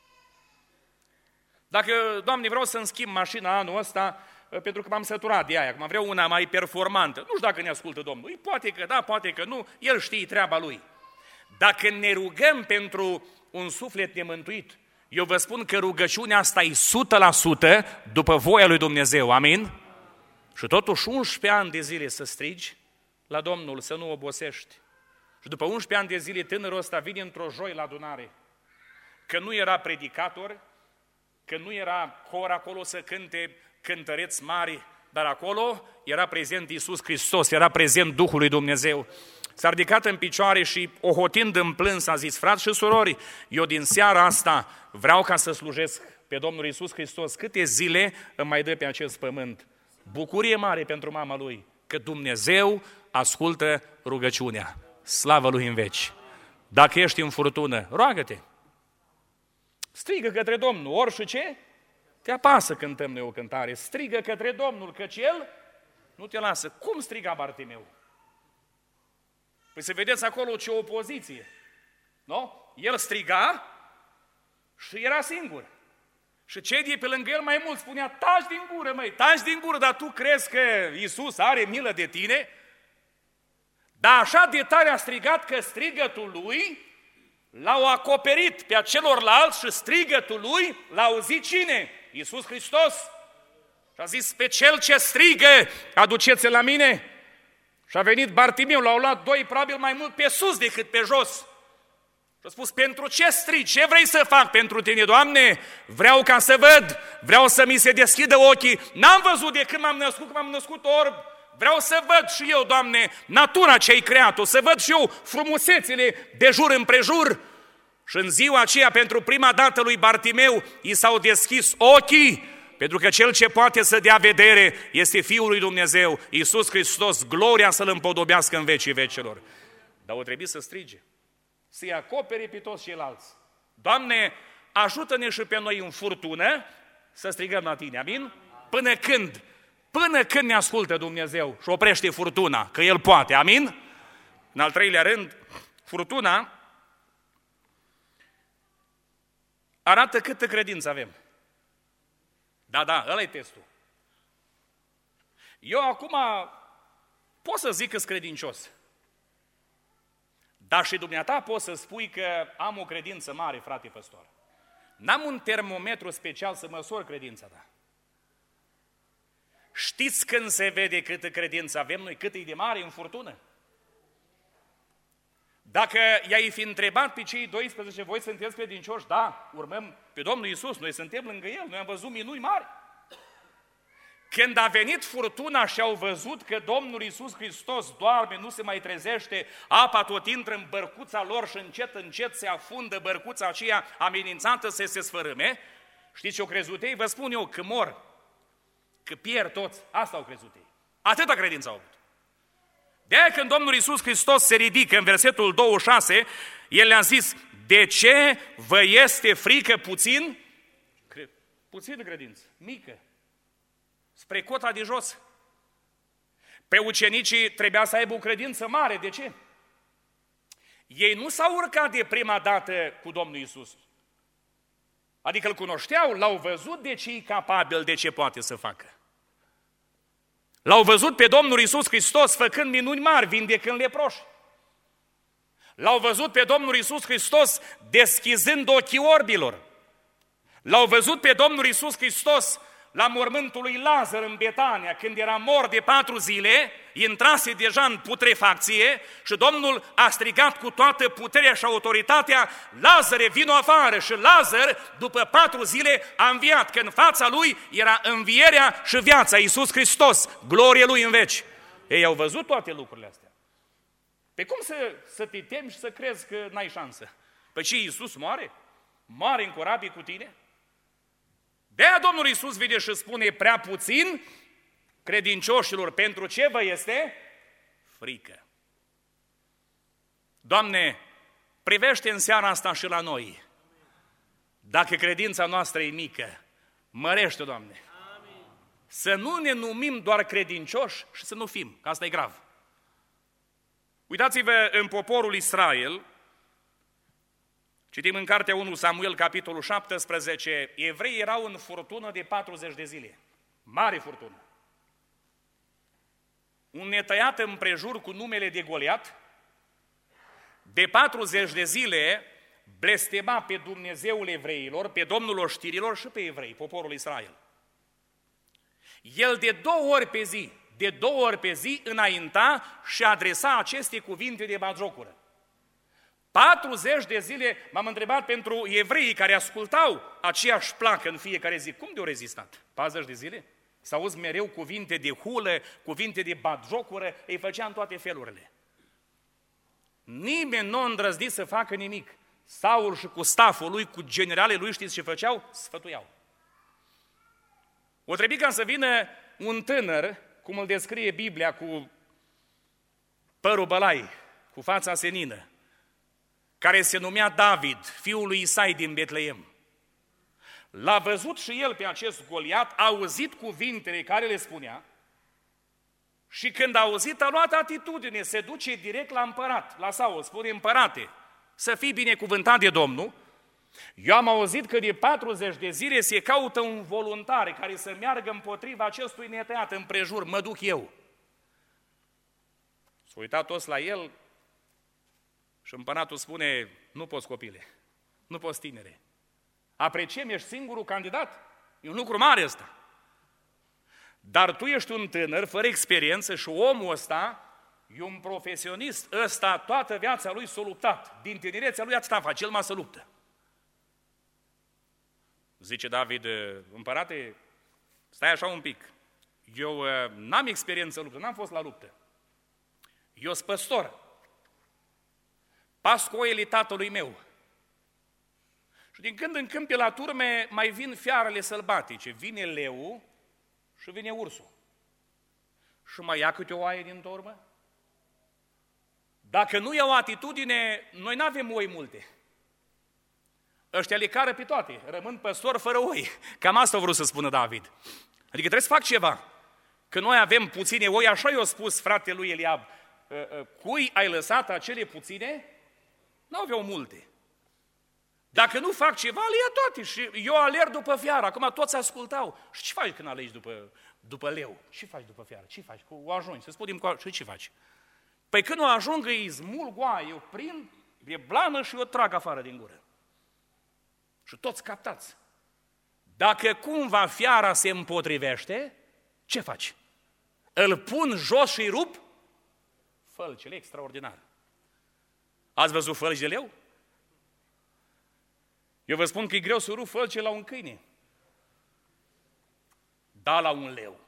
Dacă, Doamne, vreau să-mi schimb mașina anul ăsta, pentru că m-am săturat de aia, acum vreau una mai performantă, nu știu dacă ne ascultă Domnul, poate că da, poate că nu, El știe treaba Lui. Dacă ne rugăm pentru un suflet nemântuit, eu vă spun că rugăciunea asta e o sută la sută după voia lui Dumnezeu, amin? Și totuși unsprezece ani de zile să strigi la Domnul, să nu obosești. Și după unsprezece ani de zile tânărul ăsta vine într-o joi la adunare, că nu era predicator, că nu era cor acolo să cânte cântăreți mari, dar acolo era prezent Iisus Hristos, era prezent Duhul lui Dumnezeu. S-a ridicat în picioare și, ohotind în plâns, a zis: frați și surori, eu din seara asta vreau ca să slujesc pe Domnul Iisus Hristos câte zile îmi mai dă pe acest pământ. Bucurie mare pentru mama lui, că Dumnezeu ascultă rugăciunea. Slavă Lui în veci! Dacă ești în furtună, roagă-te! Strigă către Domnul, ori și ce? Te apasă, cântăm noi o cântare. Strigă către Domnul, căci El nu te lasă. Cum striga Bartimeu? Păi să vedeți acolo ce opoziție. Nu? El striga și era singur. Și cei de pe lângă el mai mult spunea: taci din gură, măi, taci din gură, dar tu crezi că Iisus are milă de tine? Dar așa de tare a strigat că strigătul lui l-au acoperit pe celorlalți și strigătul lui l-a auzit cine? Iisus Hristos. Și a zis: pe cel ce strigă, aduceți-l la mine. Și a venit Bartimeu, l-au luat doi, probabil mai mult pe sus decât pe jos. Și a spus: pentru ce strigi? Ce vrei să fac pentru tine, Doamne? Vreau ca să văd, vreau să mi se deschidă ochii. N-am văzut de când m-am născut, că m-am născut orb. Vreau să văd și eu, Doamne, natura ce-ai creat-o, să văd și eu frumusețile de jur împrejur. Și în ziua aceea, pentru prima dată lui Bartimeu, i s-au deschis ochii, pentru că cel ce poate să dea vedere este Fiul lui Dumnezeu, Iisus Hristos, gloria să-L împodobească în vecii vecilor. Dar o trebuie să strige, să-i acopere pe toți ceilalți. Doamne, ajută-ne și pe noi în furtună să strigăm la Tine, amin? Până când? Până când ne ascultă Dumnezeu și oprește furtuna, că El poate, amin? În al treilea rând, furtuna arată câtă credință avem. Da, da, ăla e testul. Eu acum pot să zic că-s credincios. Dar și dumneata poți să spui că am o credință mare, frate păstor. N-am un termometru special să măsor credința ta. Știți când se vede câtă credință avem noi, cât e de mare în furtună? Dacă i-ai fi întrebat pe cei doisprezece, voi sunteți credincioși? Da, urmăm pe Domnul Iisus, noi suntem lângă El, noi am văzut minuni mari. Când a venit furtuna și au văzut că Domnul Iisus Hristos doarme, nu se mai trezește, apa tot intră în bărcuța lor și încet, încet se afundă bărcuța aceea amenințată să se sfărâme, știți ce au crezut ei? Vă spun eu că mor, că pierd toți, asta au crezut ei. Atâta credință au avut. De-aia când Domnul Iisus Hristos se ridică în versetul douăzeci și șase, El le-a zis: de ce vă este frică puțin? Puțin credință, mică, spre cota de jos. Pe ucenicii trebuia să aibă o credință mare. De ce? Ei nu s-au urcat de prima dată cu Domnul Iisus. Adică îl cunoșteau, l-au văzut de ce e capabil, de ce poate să facă. L-au văzut pe Domnul Iisus Hristos făcând minuni mari, vindecând leproși. L-au văzut pe Domnul Iisus Hristos deschizând ochii orbilor. L-au văzut pe Domnul Iisus Hristos la mormântul lui Lazar în Betania, când era mort de patru zile, intrase deja în putrefacție și Domnul a strigat cu toată puterea și autoritatea: Lazare, vino afară! Și Lazar, după patru zile, a înviat, că în fața lui era învierea și viața, Iisus Hristos, glorie Lui în veci. Ei au văzut toate lucrurile astea. Pe cum să, să te temi și să crezi că n-ai șansă? Păi ce, Iisus moare? Moare în corabie cu tine? De-aia Domnul Iisus vine și spune: prea puțin credincioșilor, pentru ce vă este frică? Doamne, privește în seara asta și la noi. Dacă credința noastră e mică, mărește, Doamne. Amin. Să nu ne numim doar credincioși și să nu fim, că asta e grav. Uitați-vă în poporul Israel. Citim în cartea unu Samuel, capitolul șaptesprezece, evreii erau în furtună de patruzeci de zile. Mare furtună. Un netăiat împrejur cu numele de Goliat, de patruzeci de zile blestema pe Dumnezeul evreilor, pe Domnul oștirilor și pe evrei, poporul Israel. El de două ori pe zi, de două ori pe zi înainta și adresa aceste cuvinte de batjocură. patruzeci de zile m-am întrebat pentru evreii care ascultau aceeași placă în fiecare zi. Cum de-au rezistat? patruzeci de zile? să auzi mereu cuvinte de hulă, cuvinte de batjocură, îi făcea în toate felurile. Nimeni nu a îndrăznit să facă nimic. Saul și cu staful lui, cu generalii lui, știți ce făceau? Sfătuiau. O trebuie ca să vină un tânăr, cum îl descrie Biblia, cu părul bălai, cu fața senină, care se numea David, fiul lui Isai din Betleem. L-a văzut și el pe acest Goliat, a auzit cuvintele care le spunea și când a auzit a luat atitudine, se duce direct la împărat, la Saul, spune: împărate, să fii binecuvântat de Domnul. Eu am auzit că de patruzeci de zile se caută un voluntar care să meargă împotriva acestui netăiat împrejur, mă duc eu. S-a uitat toți la el și împăratul spune: nu poți, copile, nu poți, tinere. Apreciem, ești singurul candidat, e un lucru mare ăsta. Dar tu ești un tânăr, fără experiență și omul ăsta e un profesionist. Ăsta toată viața lui s-a luptat. Din tinerețea lui atâta face, el mai se luptă. Zice David: împărate, stai așa un pic. Eu n-am experiență în luptă, n-am fost la luptă. Eu sunt păstor. Pas cu oile tatălui meu. Și din când în când pe la turme mai vin fiarele sălbatice. Vine leul și vine ursul. Și mai ia câte o oaie din turmă? Dacă nu iau atitudine, noi nu avem oi multe. Ăștia le cară pe toate, rămân păstori fără oi. Cam asta a vrut să spună David. Adică trebuie să fac ceva. Că noi avem puține oi, așa i-a spus fratele lui Eliab. Cui ai lăsat acele puține? Nu aveau multe. Dacă nu fac ceva, le ia toate. Și eu alerg după fiară. Acum toți ascultau. Și ce faci când alegi după, după leu? Ce faci după fiară? Ce faci? Cu o ajungi. Să spunem cu și ce faci? Păi când o ajung, îi smulg oaia, eu prind, e blană și o trag afară din gură. Și toți captați. Dacă cumva fiara se împotrivește, ce faci? Îl pun jos și îi rup? Fălcile, extraordinar. Ați văzut fălci de leu? Eu vă spun că e greu să rup fălce la un câine. Da, la un leu.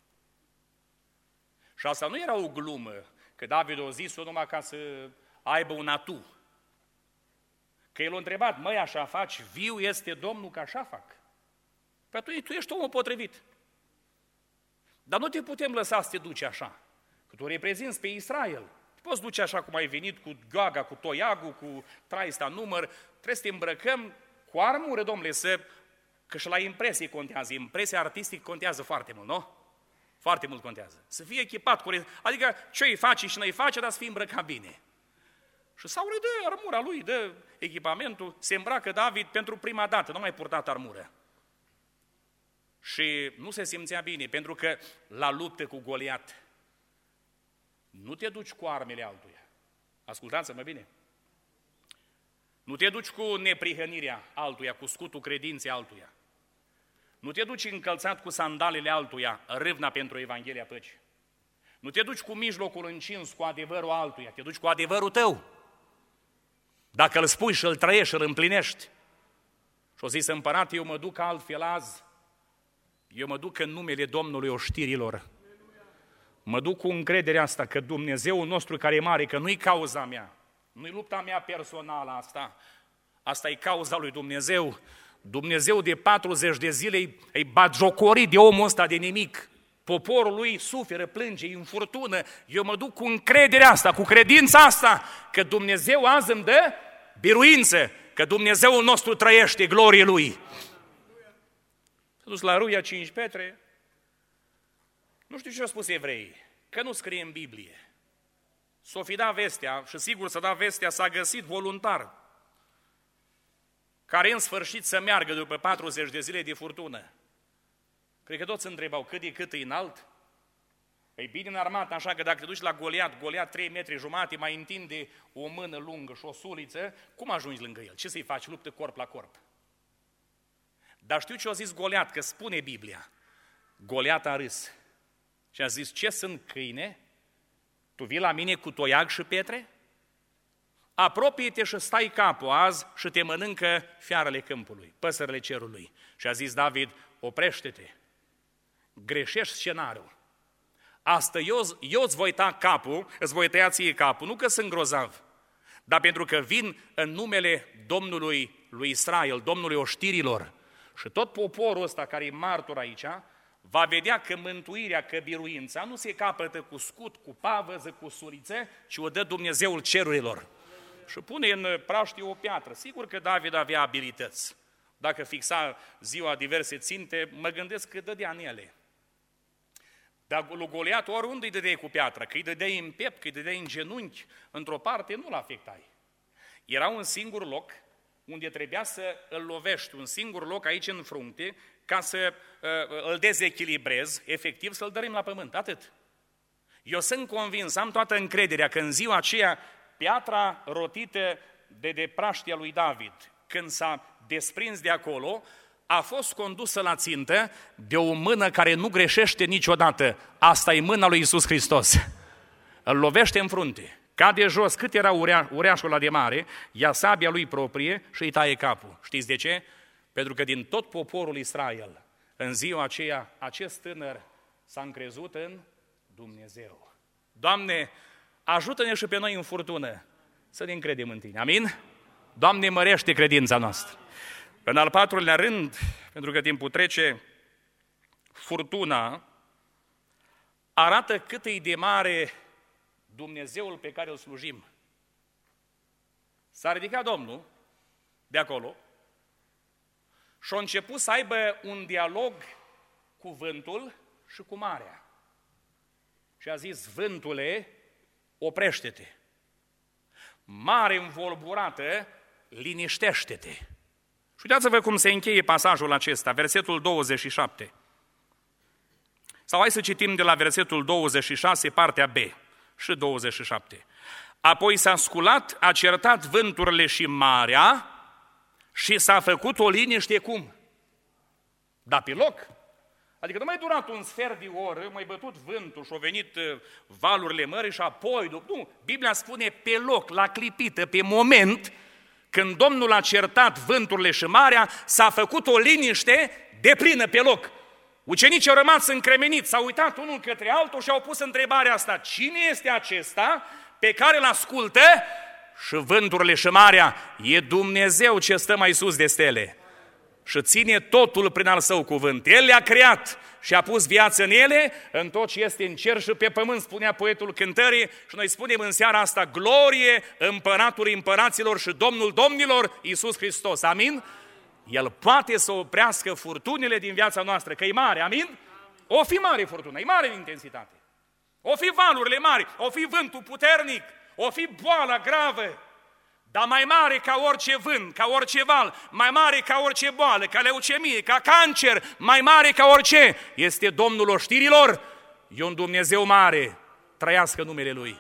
Și asta nu era o glumă, că David a zis-o numai ca să aibă un atu. Că el a întrebat: măi, așa faci? Viu este Domnul că așa fac. Păi atunci tu ești omul potrivit. Dar nu te putem lăsa să te duci așa. Că tu reprezinți pe Israel. Te poți duce așa cum ai venit, cu gheaga, cu toiagul, cu traista număr. Trebuie să te îmbrăcăm cu armură, domnule, să... că și la impresie contează. Impresia artistică contează foarte mult, nu? Foarte mult contează. Să fie echipat cu... Adică ce îi face și nu îi face, dar să fie îmbrăcat bine. Și Saul îi dă armura lui, dă echipamentul, se îmbracă David pentru prima dată, nu mai purtat armură. Și nu se simțea bine, pentru că la luptă cu Goliat nu te duci cu armele altuia. Ascultați-mă bine. Nu te duci cu neprihănirea altuia, cu scutul credinței altuia. Nu te duci încălțat cu sandalele altuia, râvna pentru Evanghelia Păcii. Nu te duci cu mijlocul încins, cu adevărul altuia, te duci cu adevărul tău. Dacă îl spui și îl trăiești și îl împlinești. Și o zis: împărate, eu mă duc altfel azi. Eu mă duc în numele Domnului oștirilor. Mă duc cu încrederea asta că Dumnezeul nostru care e mare, că nu-i cauza mea, nu-i lupta mea personală asta, asta e cauza lui Dumnezeu. Dumnezeu de patruzeci de zile îi batjocorit de omul ăsta de nimic. Poporul lui suferă, plânge, îi înfurtună. Eu mă duc cu încrederea asta, cu credința asta, că Dumnezeu azi îmi dă biruință, că Dumnezeul nostru trăiește, glorie Lui. S-a dus la Ruia cinci Petre. Nu știu ce au spus evreii, că nu scrie în Biblie. S-o fi dat vestea, și sigur să da vestea, s-a găsit voluntar, care în sfârșit să meargă după patruzeci de zile de furtună. Cred că toți întrebau cât e cât e înalt. Ei bine în armată, așa că dacă te duci la Goliat, Goliat trei metri jumate, mai întinde o mână lungă și o suliță, cum ajungi lângă el? Ce să-i faci? Luptă corp la corp. Dar știu ce a zis Goliat, că spune Biblia. Goliat a râs și a zis: ce sunt câine? Tu vii la mine cu toiag și pietre? Apropie-te și stai capul azi și te mănâncă fiarele câmpului, păsările cerului. Și a zis David: oprește-te, greșești scenariul. Asta eu, eu îți voi ta capul, îți voi tăia ție capul, nu că sunt grozav, dar pentru că vin în numele Domnului lui Israel, Domnului oștirilor. Și tot poporul ăsta care e martor aici, va vedea că mântuirea, că biruința nu se capătă cu scut, cu pavăză, cu sulițe, ci o dă Dumnezeul cerurilor. Și pune în praștie o piatră. Sigur că David avea abilități. Dacă fixa ziua diverse ținte, mă gândesc că dădea în ele. Dar lui Goliat oriunde îi dădeai cu piatră, că îi dădeai în piept, că îi dădeai în genunchi, într-o parte nu-l afectai. Era un singur loc unde trebuia să îl lovești, un singur loc aici în frunte, ca să uh, îl dezechilibrezi, efectiv să-l dărim la pământ, atât. Eu sunt convins, am toată încrederea că în ziua aceea, piatra rotită de, de praștia lui David, când s-a desprins de acolo, a fost condusă la țintă de o mână care nu greșește niciodată. Asta e mâna lui Iisus Hristos. Îl lovește în frunte, cade jos, cât era urea, ureașul ăla de mare, ia sabia lui proprie și îi taie capul. Știți de ce? Pentru că din tot poporul Israel, în ziua aceea, acest tânăr s-a încrezut în Dumnezeu. Doamne, ajută-ne și pe noi în furtună să ne încredem în Tine. Amin? Doamne, mărește credința noastră. În al patrulea rând, pentru că timpul trece, furtuna arată cât e de mare Dumnezeul pe care îl slujim. S-a ridicat Domnul de acolo și a început să aibă un dialog cu vântul și cu marea. Și a zis, vântule, oprește-te. Mare învolburată, liniștește-te. Și uitați-vă cum se încheie pasajul acesta, versetul douăzeci și șapte. Sau hai să citim de la versetul douăzeci și șase, partea B, și douăzeci și șapte. Apoi s-a sculat, a certat vânturile și marea și s-a făcut o liniște cum? Da, pe loc. Adică nu mai durat un sfert de oră, mai bătut vântul și au venit valurile mării și apoi, nu, Biblia spune pe loc, la clipită, pe moment, când Domnul a certat vânturile și marea, s-a făcut o liniște deplină pe loc. Ucenicii au rămas încremeniți, s-au uitat unul către altul și au pus întrebarea asta, cine este acesta pe care îl ascultă? Și vânturile și marea, e Dumnezeu ce stă mai sus de stele și ține totul prin al său cuvânt. El le-a creat și a pus viață în ele, în tot ce este în cer și pe pământ, spunea poetul cântării, și noi spunem în seara asta, glorie împăratul împăraților și Domnul domnilor, Iisus Hristos. Amin? El poate să oprească furtunile din viața noastră, că e mare, amin? O fi mare furtună, e mare în intensitate. O fi valurile mari, o fi vântul puternic, o fi boala gravă, dar mai mare ca orice vânt, ca orice val, mai mare ca orice boală, ca leucemie, ca cancer, mai mare ca orice, este Domnul oștirilor, e un Dumnezeu mare, trăiască numele Lui.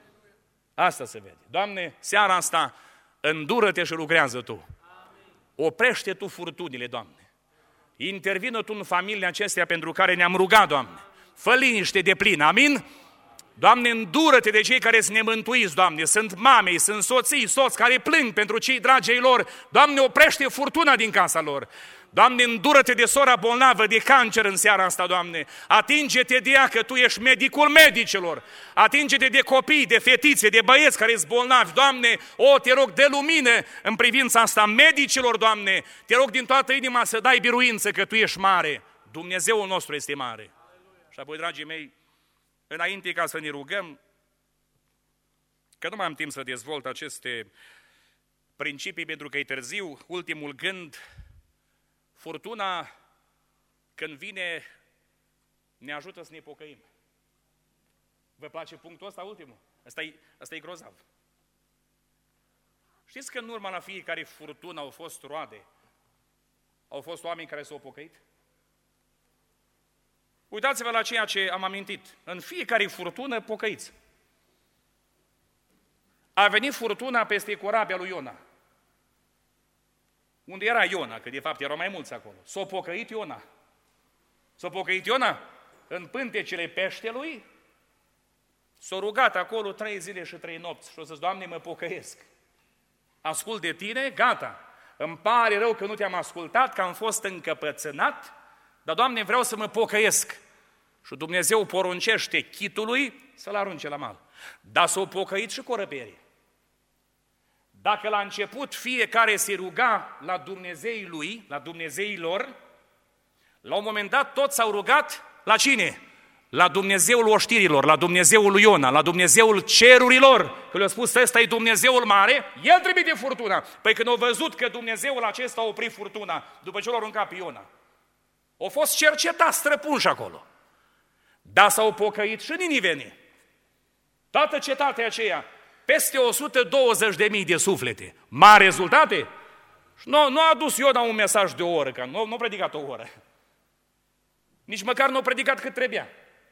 Asta se vede. Doamne, seara asta, îndură-te și lucrează Tu. Oprește Tu furtunile, Doamne. Intervină Tu în familiile acestea pentru care ne-am rugat, Doamne. Fă liniște de plină, amin? Doamne, îndură-te de cei care sunt nemântuiți, Doamne, sunt mamei, sunt soții, soți care plâng pentru cei dragi ai lor. Doamne, oprește furtuna din casa lor. Doamne, îndură-te de sora bolnavă de cancer în seara asta, Doamne. Atinge-te de ea, că Tu ești medicul medicilor. Atinge-te de copii, de fetițe, de băieți care sunt bolnavi. Doamne, o, te rog, de lumină în privința asta medicilor, Doamne. Te rog din toată inima să dai biruință, că Tu ești mare. Dumnezeul nostru este mare. Și apoi, dragii mei, înainte ca să ne rugăm, că nu mai am timp să dezvolt aceste principii pentru că e târziu, ultimul gând, furtuna când vine ne ajută să ne pocăim. Vă place punctul ăsta ultimul? Ăsta e, ăsta e grozav. Știți că în urma la fiecare furtună au fost roade? Au fost oameni care s-au pocăit? Uitați-vă la ceea ce am amintit. În fiecare furtună, pocăiți. A venit furtuna peste corabia lui Iona. Unde era Iona? Că de fapt erau mai mulți acolo. S-a pocăit Iona. S-a pocăit Iona în pântecele peștelui. S-a rugat acolo trei zile și trei nopți. Și o să-ți, Doamne, mă pocăiesc. Ascult de Tine, gata. Îmi pare rău că nu Te-am ascultat, că am fost încăpățânat. dar Doamne, vreau să mă pocăiesc. Și Dumnezeu poruncește chitului să-l arunce la mal. Dar s-o pocăit și corăberii. Dacă la început fiecare se ruga la Dumnezeii lui, la Dumnezeii lor, la un moment dat toți s-au rugat la cine? La Dumnezeul oștirilor, la Dumnezeul lui Iona, la Dumnezeul cerurilor. Că le-a spus, ăsta e Dumnezeul mare, el trimite furtuna. Păi când au văzut că Dumnezeul acesta a oprit furtuna, după ce l-a aruncat pe Iona, au fost cercetați, străpunși acolo. Dar s-au pocăit și ninivenii. Toată cetatea aceea, peste o sută douăzeci de mii de suflete. Mari rezultate? Nu, nu a adus Iona un mesaj de o oră, că nu, nu a predicat o oră. Nici măcar nu a predicat cât trebuia.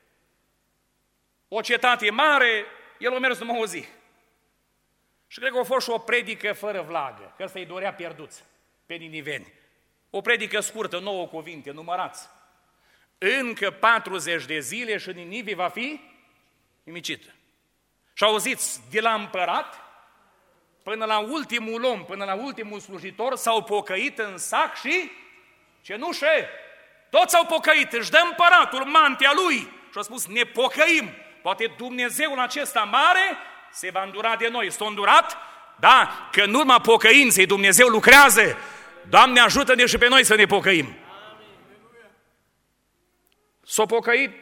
O cetate mare, el a mers numai o zi. Și cred că a fost și o predică fără vlagă, că ăsta îi dorea pierduți pe niniveni. O predică scurtă, nouă cuvinte, numărați. Încă patruzeci de zile și Ninive va fi nimicită. Și auziți, de la împărat până la ultimul om, până la ultimul slujitor, s-au pocăit în sac și cenușă. Toți s-au pocăit, își dă împăratul mantia lui și a spus, ne pocăim. Poate Dumnezeul acesta mare se va îndura de noi. S-a îndurat? Da, că în urma pocăinței Dumnezeu lucrează. Doamne, ajută-ne și pe noi să ne pocăim. S-a pocăit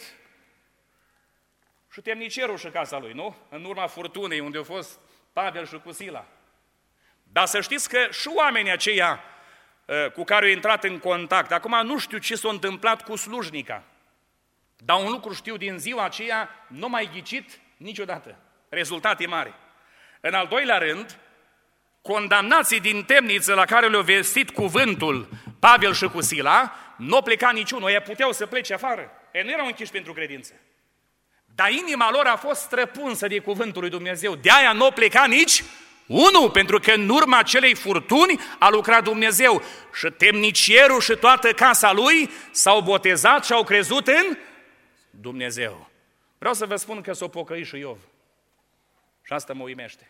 și temnicerul și casa lui, nu? În urma furtunei unde au fost Pavel și cu Sila. Dar să știți că și oamenii aceia cu care au intrat în contact, acum nu știu ce s-a întâmplat cu slujnica, dar un lucru știu din ziua aceea, nu mai ghicit niciodată. Rezultate mari. În al doilea rând, condamnații din temniță la care le-au vestit cuvântul Pavel și cu Sila, nu au plecat niciunul, ei puteau să plece afară. Ei nu erau închiși pentru credință. Dar inima lor a fost străpunsă de cuvântul lui Dumnezeu. De aia nu au plecat nici unul, pentru că în urma acelei furtuni a lucrat Dumnezeu. Și temnicierul și toată casa lui s-au botezat și au crezut în Dumnezeu. Vreau să vă spun că s-o pocăi și Iov. Și asta mă uimește.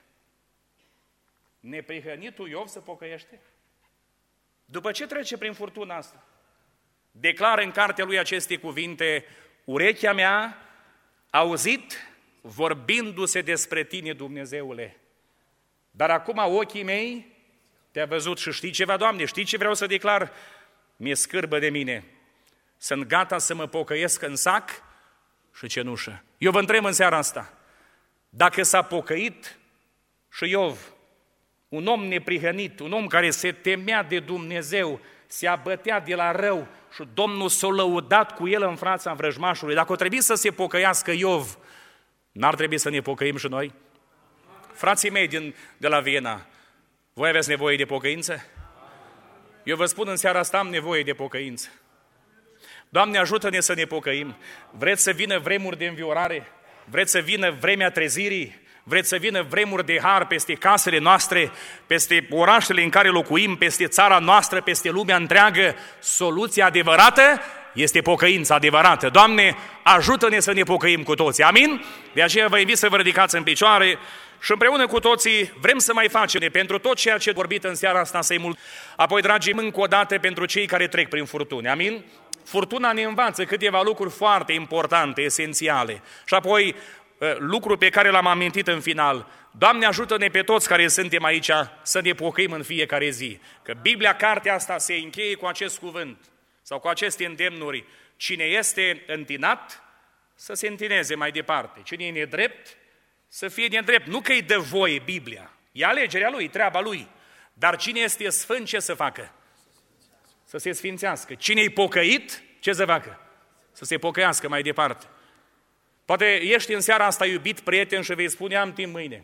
Neprihănitul Iov se pocăiește? După ce trece prin furtuna asta, declară în cartea lui aceste cuvinte, urechea mea a auzit vorbindu-se despre tine, Dumnezeule. Dar acum ochii mei te-a văzut și știi ceva, Doamne, știi ce vreau să declar? Mi-e scârbă de mine. Sunt gata să mă pocăiesc în sac și cenușă. Eu vă întreb în seara asta, dacă s-a pocăit și Iov, un om neprihănit, un om care se temea de Dumnezeu, se abătea de la rău și Domnul s-a lăudat cu el în fața vrăjmașului. Dacă o trebuie să se pocăiască Iov, n-ar trebui să ne pocăim și noi? Frații mei din, de la Viena, voi aveți nevoie de pocăință? Eu vă spun în seara asta, am nevoie de pocăință. Doamne, ajută-ne să ne pocăim. Vreți să vină vremuri de înviorare? Vreți să vină vremea trezirii? Vreți să vină vremuri de har peste casele noastre, peste orașele în care locuim, peste țara noastră, peste lumea întreagă? Soluția adevărată este pocăința adevărată. Doamne, ajută-ne să ne pocăim cu toții. Amin? De aceea vă invit să vă ridicați în picioare și împreună cu toții vrem să mai facem pentru tot ceea ce vorbit în seara asta să-i mult. Apoi, dragii, încă o dată pentru cei care trec prin furtuni. Amin? Furtuna ne învață câteva lucruri foarte importante, esențiale. Și apoi, lucru pe care l-am amintit în final. Doamne, ajută-ne pe toți care suntem aici să ne pocăim în fiecare zi. Că Biblia, cartea asta, se încheie cu acest cuvânt sau cu aceste îndemnuri. Cine este întinat, să se întineze mai departe. Cine e nedrept, să fie nedrept. Nu că îi dă voie Biblia. E alegerea lui, treaba lui. Dar cine este sfânt, ce să facă? Să se sfințească. Cine e pocăit, ce să facă? Să se pocăiască mai departe. Poate ești în seara asta iubit prieten și vei spune, am timp mâine.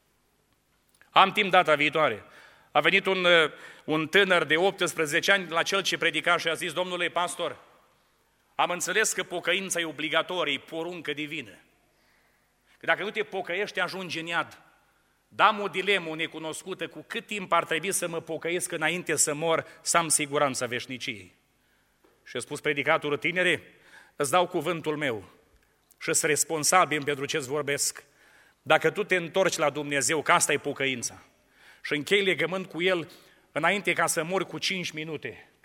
Am timp data viitoare. A venit un, un tânăr de optsprezece ani la cel ce predica și a zis, domnule pastor, am înțeles că pocăința e obligatorie, e poruncă divină. Că dacă nu te pocăiești, ajungi în iad. Dar am o dilemă necunoscută, cu cât timp ar trebui să mă pocăiesc înainte să mor, să am siguranța veșniciei. Și a spus predicatorul, tinere, îți dau cuvântul meu și sunt responsabil pentru ce-ți vorbesc. Dacă tu te întorci la Dumnezeu, că asta e pocăința, și închei legământ cu El înainte ca să mori cu cinci minute, tu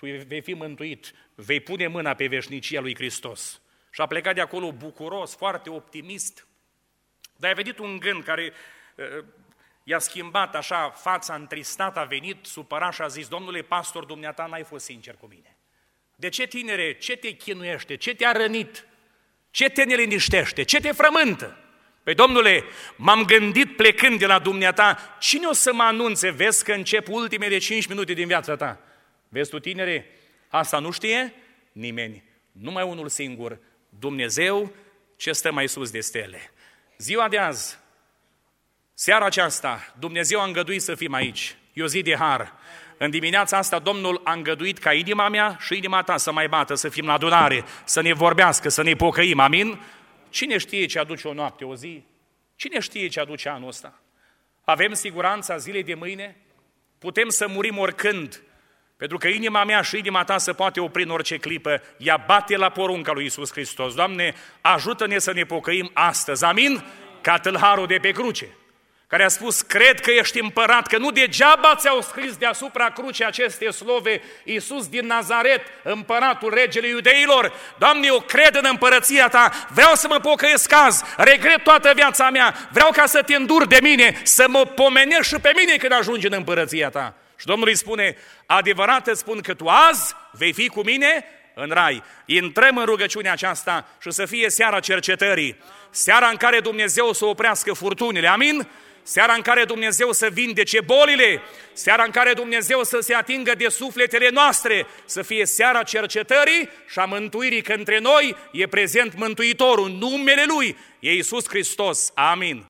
tu vei fi mântuit, vei pune mâna pe veșnicia lui Hristos. Și a plecat de acolo bucuros, foarte optimist. Dar a venit un gând care uh, i-a schimbat așa fața, întristat, a venit, supărat și a zis: Domnule pastor, dumneata n-ai fost sincer cu mine. De ce, tinere, ce te chinuiește, ce te-a rănit, ce te neliniștește, ce te frământă? Păi, domnule, m-am gândit plecând de la dumneata, cine o să mă anunțe? Vezi că încep ultimele cinci minute din viața ta. Vezi tu, tinere, asta nu știe nimeni, numai unul singur, Dumnezeu ce stă mai sus de stele. Ziua de azi, seara aceasta, Dumnezeu a îngăduit să fim aici, e o zi de har. În dimineața asta Domnul a îngăduit ca inima mea și inima ta să mai bată, să fim la adunare, să ne vorbească, să ne pocăim, amin? Cine știe ce aduce o noapte, o zi? Cine știe ce aduce anul ăsta? Avem siguranța zilei de mâine? Putem să murim oricând, pentru că inima mea și inima ta se poate opri în orice clipă. Ea bate la porunca lui Iisus Hristos. Doamne, ajută-ne să ne pocăim astăzi, amin? Ca tâlharul de pe cruce, care a spus: cred că ești împărat, că nu degeaba ți-au scris deasupra crucii aceste slove: Iisus din Nazaret, împăratul, regele iudeilor. Doamne, eu cred în împărăția ta, vreau să mă pocăiesc azi, regret toată viața mea, vreau ca să te înduri de mine, să mă pomenești și pe mine când ajungi în împărăția ta. Și Domnul îi spune: adevărat îți spun că tu azi vei fi cu mine în rai. Intrăm în rugăciunea aceasta și să fie seara cercetării, seara în care Dumnezeu să oprească furtunile, amin? Seara în care Dumnezeu să vindece bolile, seara în care Dumnezeu să se atingă de sufletele noastre, să fie seara cercetării și a mântuirii, că între noi e prezent Mântuitorul, numele Lui e Iisus Hristos, amin.